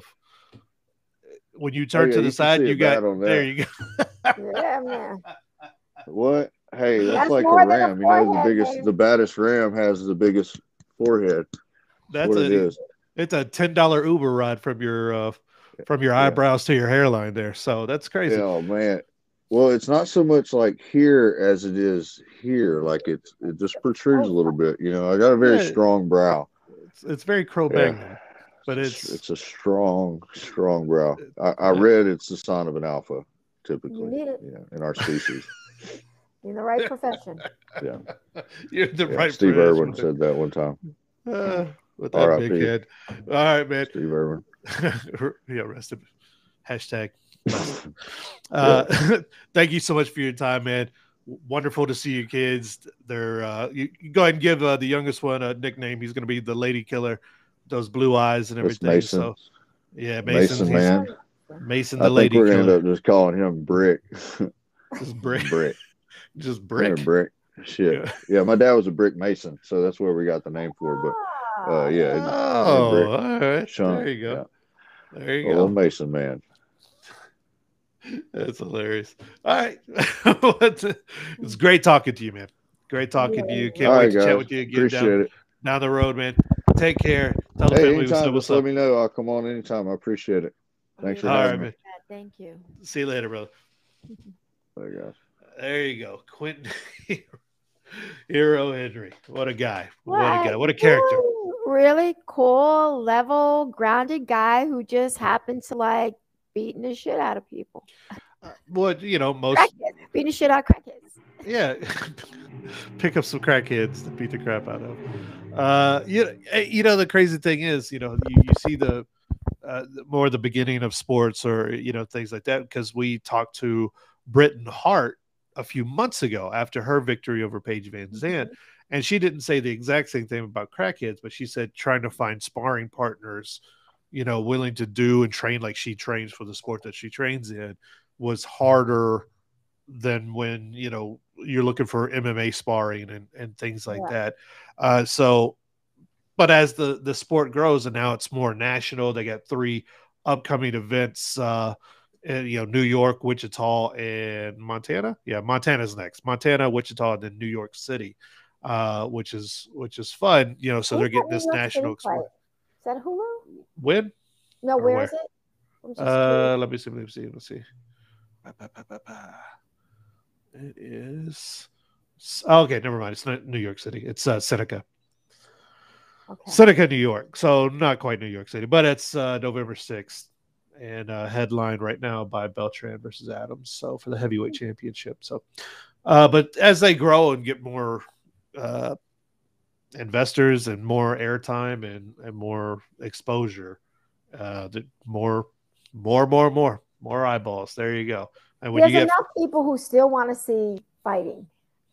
When you turn oh, yeah, to the you side, you got there. You go. Yeah, man. What? Hey, that's, that's like a ram. A you know, the biggest, man. The baddest ram has the biggest forehead. That's, that's what a, it is. It's a ten dollar Uber ride from your uh, from your yeah. eyebrows to your hairline there. So that's crazy. Oh man. Well, it's not so much like here as it is here. Like it's it just protrudes a little bit. You know, I got a very yeah. strong brow. It's, it's very Cro-Magnon, yeah. but it's, it's it's a strong, strong brow. I, I read it's the sign of an alpha, typically. You yeah, in our species. You're in the right profession. Yeah, you're the yeah, right. Steve Irwin said that one time. Uh, with that R. big R. head. All right, man. Steve Irwin. Yeah, rest of it. Hashtag. uh, yeah. Thank you so much for your time, man. Wonderful to see you kids. They're uh, you, you go ahead and give uh, the youngest one a nickname. He's going to be the Lady Killer. Those blue eyes and everything. Mason. So, yeah, Mason, Mason man. Mason, the I Lady think we're Killer. End up just calling him Brick. Just Brick. Brick. Just Brick. Yeah, Brick. Shit. Yeah. yeah, my dad was a brick mason, so that's where we got the name for. But uh, yeah. Oh, Brick. All right. Sean, there you go. Yeah. There you a go. Little Mason man. That's hilarious. All right. It's great talking to you, man. Great talking yeah. to you. Can't All wait right, to guys. chat with you again. Appreciate down, it. Down the road, man. Take care. Tell the hey, family anytime, what's just up. let me know. I'll come on anytime. I appreciate it. Thanks for All having right, me. man. Thank you. See you later, brother. Bye, guys. There you go, Quentin Hero Henry. What a guy! What a Well, guy! What a character! really cool, level, grounded guy who just happened to like beating the shit out of people. Uh, what you know, most Crackheads, beating the shit out of crackheads. yeah, pick up some crackheads to beat the crap out of. Uh, you you know the crazy thing is, you know, you, you see the uh, more the beginning of sports or you know things like that because we talked to Britton Hart a few months ago after her victory over Paige Van Zandt, and she didn't say the exact same thing about crackheads, but she said trying to find sparring partners, you know, willing to do and train like she trains for the sport that she trains in was harder than when you know you're looking for M M A sparring and and things like Yeah. that. Uh, so, but as the the sport grows and now it's more national, they got three upcoming events. Uh, in, you know, New York, Wichita, and Montana. Yeah, Montana's next. Montana, Wichita, and then New York City, uh, which is which is fun. You know, so Who's they're that getting New this York national City fight? exposure. Is that Hulu? When? No, Or where where? is it? I'm just Uh, curious. let me see. Let me see. Let me see. Ba, ba, ba, ba, ba. It is. oh, okay, never mind. It's not New York City. It's uh, Seneca. Okay. Seneca, New York. So not quite New York City, but it's uh, November sixth and uh, headlined right now by Beltran versus Adams. So for the heavyweight championship. So, uh, but as they grow and get more uh, investors and more airtime and, and more exposure, uh, the more, more, more, more, more eyeballs. There you go. And when There's you get enough people who still want to see fighting.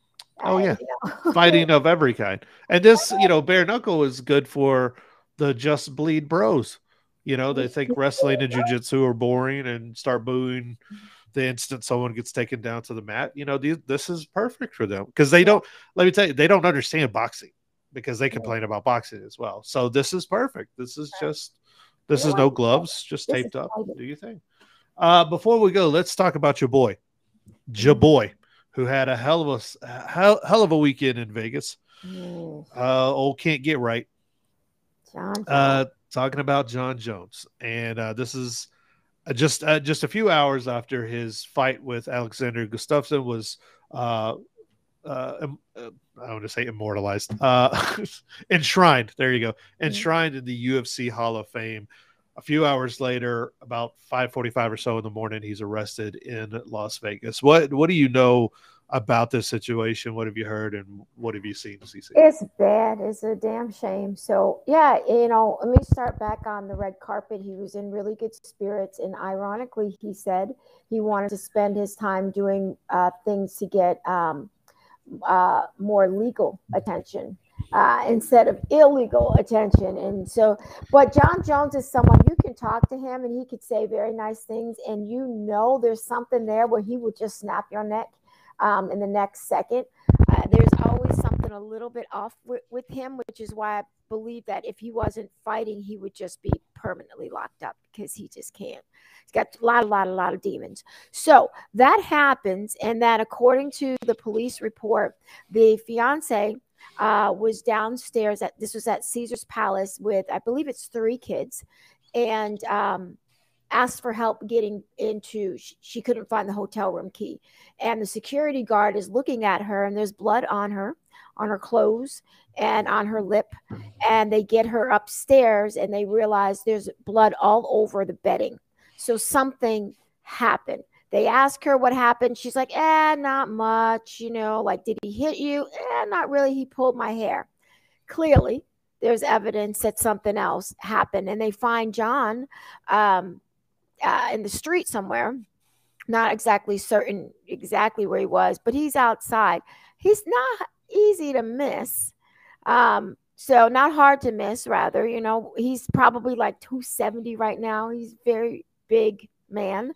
Oh Uh, yeah, you know. fighting of every kind. And this, you know, bare knuckle is good for the just bleed bros. You know, they think wrestling and jujitsu are boring and start booing the instant someone gets taken down to the mat. You know, these, this is perfect for them because they don't. Let me tell you, they don't understand boxing because they complain about boxing as well. So this is perfect. This is just. This is no gloves, just This is taped up. fighting. Do you think? Uh, before we go, let's talk about your boy, Ja boy, who had a hell of a s- hell, hell of a weekend in Vegas. Mm, Uh, old can't get right. John, John. Uh, talking about John Jones, and uh, this is uh, just uh, just a few hours after his fight with Alexander Gustafsson was uh, uh, im- uh, I want to say immortalized, uh, enshrined. There you go, enshrined in the U F C Hall of Fame. A few hours later, about five forty-five or so in the morning, he's arrested in Las Vegas. What what do you know about this situation? What have you heard, and what have you seen, C C? It's bad. It's a damn shame. So, yeah, you know, let me start back on the red carpet. He was in really good spirits. And ironically, he said he wanted to spend his time doing uh, things to get um, uh, more legal attention uh, instead of illegal attention. And so, but John Jones is someone you can talk to him and he could say very nice things. And you know, there's something there where he will just snap your neck um, in the next second. Uh, there's always something a little bit off with, with him, which is why I believe that if he wasn't fighting, he would just be permanently locked up because he just can't. He's got a lot, a lot, a lot of demons. So that happens, and that according to the police report, the fiance uh, was downstairs at this was at Caesar's Palace with I believe it's three kids, and um, asked for help getting into. She, she couldn't find the hotel room key, and the security guard is looking at her, and there's blood on her, on her clothes, and on her lip, and they get her upstairs, and they realize there's blood all over the bedding. So something happened. They ask her what happened. She's like, eh, not much. You know, like, did he hit you? Eh, not really. He pulled my hair. Clearly, there's evidence that something else happened. And they find John um, uh, in the street somewhere. Not exactly certain exactly where he was, but he's outside. He's not easy to miss. Um, so not hard to miss, rather. You know, he's probably like two seventy right now. He's very big man.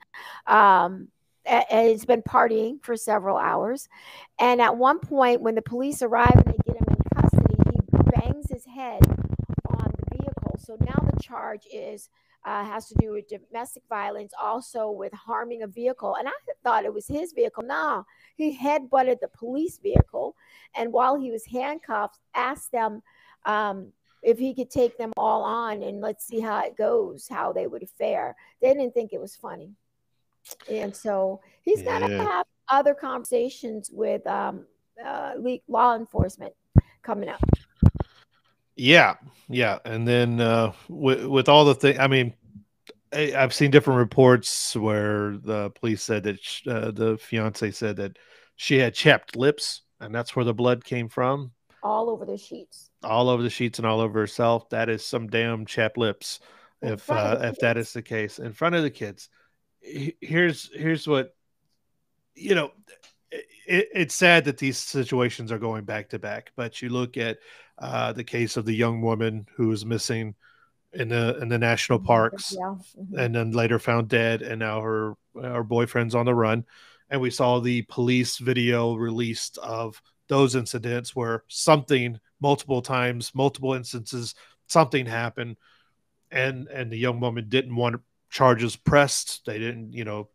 Um, and he's been partying for several hours. And at one point, when the police arrive and they get him in custody, he bangs his head on the vehicle. So now the charge is uh, has to do with domestic violence, also with harming a vehicle. And I thought it was his vehicle. No, he headbutted the police vehicle. And while he was handcuffed, asked them, um, if he could take them all on and let's see how it goes, how they would fare. They didn't think it was funny. And so he's yeah. going to have other conversations with um, uh, law enforcement coming up. Yeah, yeah. And then uh, with, with all the things, I mean, I, I've seen different reports where the police said that sh- uh, the fiance said that she had chapped lips, and that's where the blood came from. All over the sheets. All over the sheets and all over herself. That is some damn chapped lips. In if uh, if that is the case, in front of the kids. Here's here's what, you know, it, it's sad that these situations are going back to back, but you look at uh, the case of the young woman who was missing in the in the national parks, yeah. mm-hmm. and then later found dead, and now her her boyfriend's on the run. And we saw the police video released of those incidents where something multiple times, multiple instances, something happened, and and the young woman didn't want charges pressed. They didn't, you know,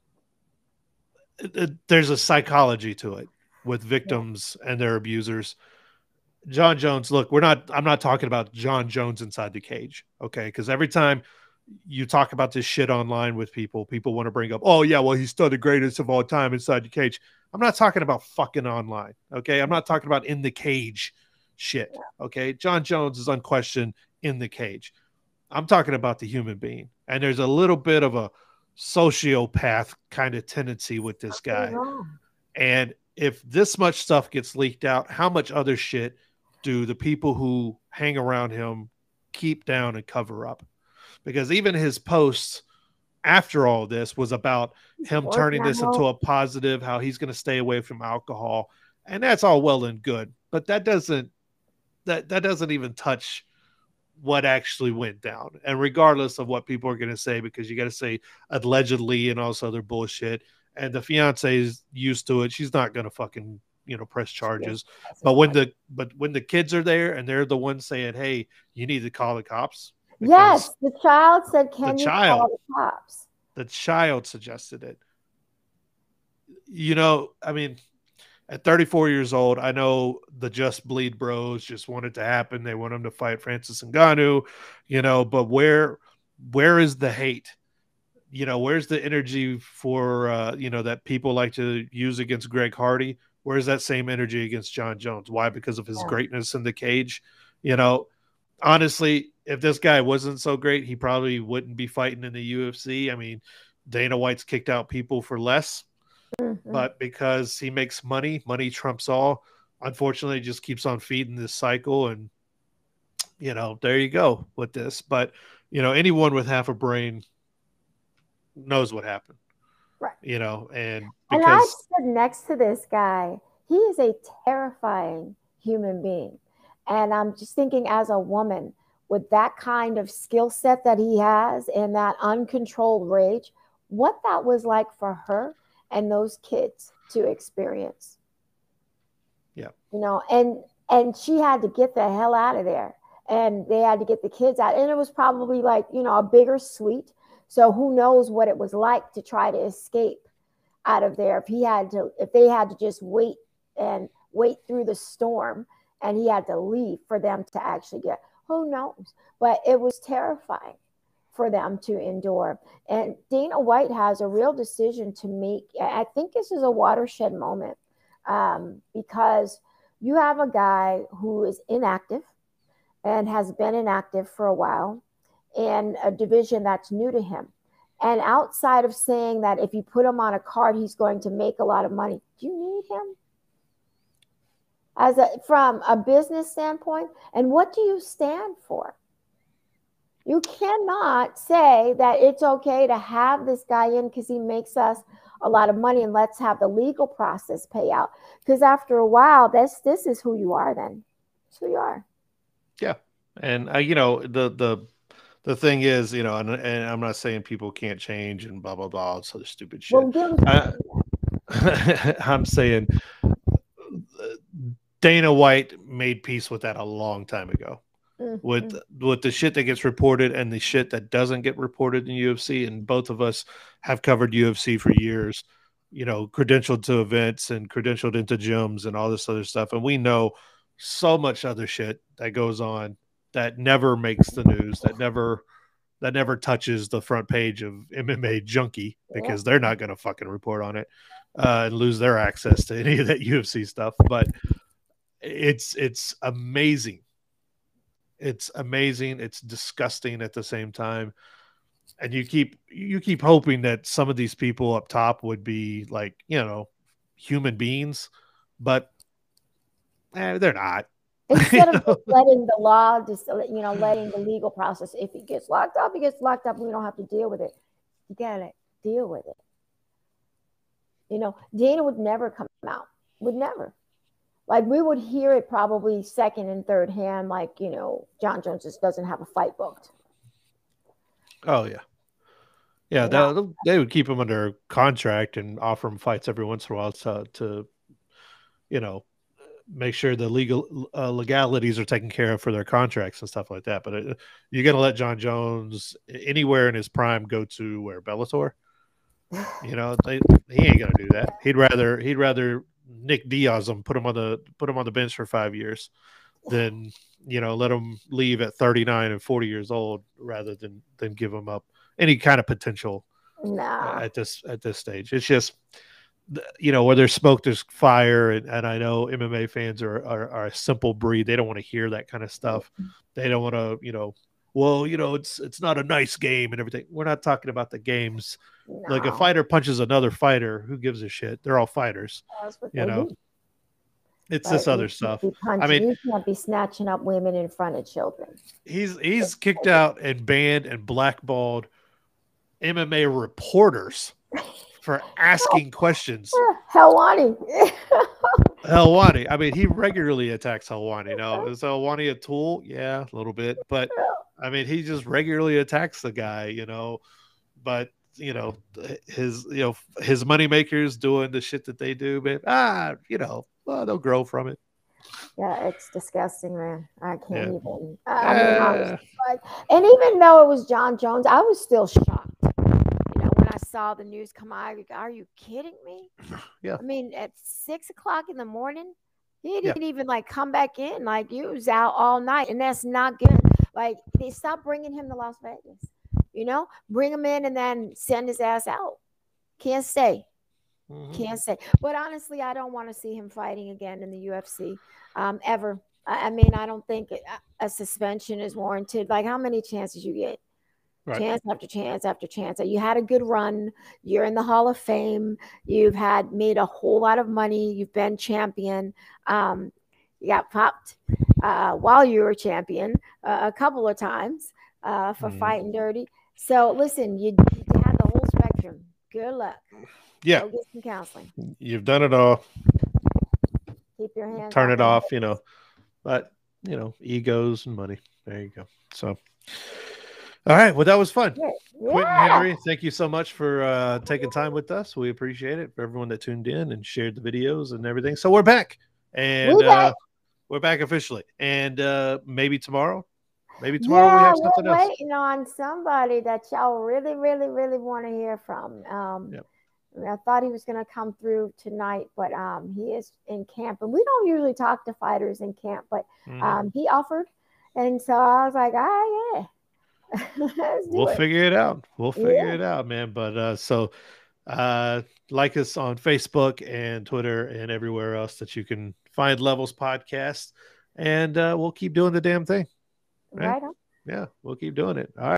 it, it, there's a psychology to it with victims yeah. and their abusers. Jon Jones, look, we're not, I'm not talking about Jon Jones inside the cage. Okay. Cause every time you talk about this shit online with people, people want to bring up, oh yeah, well, he's still the greatest of all time inside the cage. I'm not talking about fucking online. Okay. I'm not talking about in the cage shit. Okay. Jon Jones is unquestioned in the cage. I'm talking about the human being. And there's a little bit of a sociopath kind of tendency with this guy. And if this much stuff gets leaked out, how much other shit do the people who hang around him keep down and cover up? Because even his posts after all this was about him turning this into a positive, how he's going to stay away from alcohol. And that's all well and good, but that doesn't, that, that doesn't even touch what actually went down. And regardless of what people are going to say, because you got to say allegedly and all this other bullshit, and the fiance is used to it, she's not going to fucking, you know, press charges. Yeah, but when the but when the kids are there and they're the ones saying, hey, you need to call the cops. Yes, the child said, can you child, call the cops? The child suggested it. You know, I mean, at thirty-four years old, I know the Just Bleed bros just want it to happen. They want him to fight Francis Ngannou, you know, but where where is the hate? You know, where's the energy for, uh, you know, that people like to use against Greg Hardy? Where's that same energy against Jon Jones? Why? Because of his yeah. greatness in the cage. You know, honestly, if this guy wasn't so great, he probably wouldn't be fighting in the U F C. I mean, Dana White's kicked out people for less. Mm-hmm. But because he makes money, money trumps all. Unfortunately, it just keeps on feeding this cycle. And, you know, there you go with this. But, you know, anyone with half a brain knows what happened. Right. You know, and because... And I stood next to this guy. He is a terrifying human being. And I'm just thinking, as a woman, with that kind of skill set that he has and that uncontrolled rage, what that was like for her and those kids to experience. Yeah. You know, and and she had to get the hell out of there. And they had to get the kids out. And it was probably like, you know, a bigger suite. So who knows what it was like to try to escape out of there. If he had to, if they had to just wait and wait through the storm and he had to leave for them to actually get, who knows? But it was terrifying for them to endure. And Dana White has a real decision to make. I think this is a watershed moment um, because you have a guy who is inactive and has been inactive for a while in a division that's new to him. And outside of saying that if you put him on a card, he's going to make a lot of money, do you need him? As a, from a business standpoint, and what do you stand for? You cannot say that it's okay to have this guy in because he makes us a lot of money and let's have the legal process pay out. Because after a while, this this is who you are then. It's who you are. Yeah. And, uh, you know, the the the thing is, you know, and, and I'm not saying people can't change and blah, blah, blah, all this other stupid shit. Well, I, I'm saying Dana White made peace with that a long time ago. Mm-hmm. With with the shit that gets reported and the shit that doesn't get reported in U F C, and both of us have covered U F C for years, you know, credentialed to events and credentialed into gyms and all this other stuff, and we know so much other shit that goes on that never makes the news, that never that never touches the front page of M M A Junkie, because they're not going to fucking report on it uh, and lose their access to any of that U F C stuff. But it's it's amazing. It's amazing. It's disgusting at the same time. And you keep you keep hoping that some of these people up top would be like, you know, human beings, but eh, they're not. Instead of just letting the law, just you know, letting the legal process. If he gets locked up, he gets locked up. We don't have to deal with it. You gotta deal with it. You know, Dana would never come out. Would never. Like, we would hear it probably second and third hand. Like, you know, John Jones just doesn't have a fight booked. Oh yeah, yeah. Yeah. They, they would keep him under contract and offer him fights every once in a while to, to you know, make sure the legal uh, legalities are taken care of for their contracts and stuff like that. But it, you're going to let John Jones anywhere in his prime go to where Bellator, you know, they, he ain't going to do that. He'd rather, he'd rather Nick Diaz him, put him on the, put him on the bench for five years than, you know, let him leave at thirty-nine and forty years old rather than, than give him up any kind of potential No. uh, at this, at this stage. It's just, you know, where there's smoke, there's fire. And, and I know M M A fans are, are, are a simple breed. They don't want to hear that kind of stuff. They don't want to, you know, well, you know, it's, it's not a nice game and everything. We're not talking about the games. No. Like, a fighter punches another fighter, who gives a shit? They're all fighters, That's what you they know, do. it's But this you other can't stuff. be punching- I mean, you can't be snatching up women in front of children. he's, he's kicked out and banned and blackballed M M A reporters for asking questions. Helwani. Helwani. I mean, he regularly attacks Helwani. Now, is Helwani a tool? Yeah, a little bit. But I mean, he just regularly attacks the guy, you know. But you know, his you know his money makers doing the shit that they do, but ah, you know, well, they'll grow from it. Yeah, it's disgusting, man. I can't Yeah. even. I, I mean, I was Uh, like, and even though it was John Jones, I was still shocked. You know, when I saw the news come out, like, are you kidding me? Yeah. I mean, at six o'clock in the morning, he Yeah. didn't even like come back in. Like, he was out all night, and that's not good. Like, they stopped bringing him to Las Vegas. You know, bring him in and then send his ass out. Can't stay. mhm. Can't say. But honestly, I don't want to see him fighting again in the U F C um, ever. I, I mean, I don't think a, a suspension is warranted. Like, how many chances you get? Right. Chance after chance after chance. You had a good run. You're in the Hall of Fame. You've had made a whole lot of money. You've been champion. Um, you got popped uh, while you were champion uh, a couple of times uh, for Mhm. fighting dirty. So listen, you, you had the whole spectrum. Good luck. Yeah, Go get some counseling. you've done it all. Keep your hands. Turn it your off, hips. you know. But you know, egos and money. There you go. So, all right. Well, that was fun. Yeah. Quentin Yeah. Henry, thank you so much for uh, taking time with us. We appreciate it. For everyone that tuned in and shared the videos and everything. So we're back, and We back. uh, we're back officially. And uh, maybe tomorrow, maybe tomorrow we Yeah, have something we're else. waiting on somebody that y'all really, really, really want to hear from. Um, Yep. I thought he was going to come through tonight, but um, he is in camp, and we don't usually talk to fighters in camp, but Mhm. um, he offered, and so I was like, ah, yeah, let's do We'll it. figure it out. We'll figure Yeah. it out, man. But uh, so uh, like us on Facebook and Twitter and everywhere else that you can find Levels Podcast, and uh, we'll keep doing the damn thing. Right on. Yeah, we'll keep doing it. All right.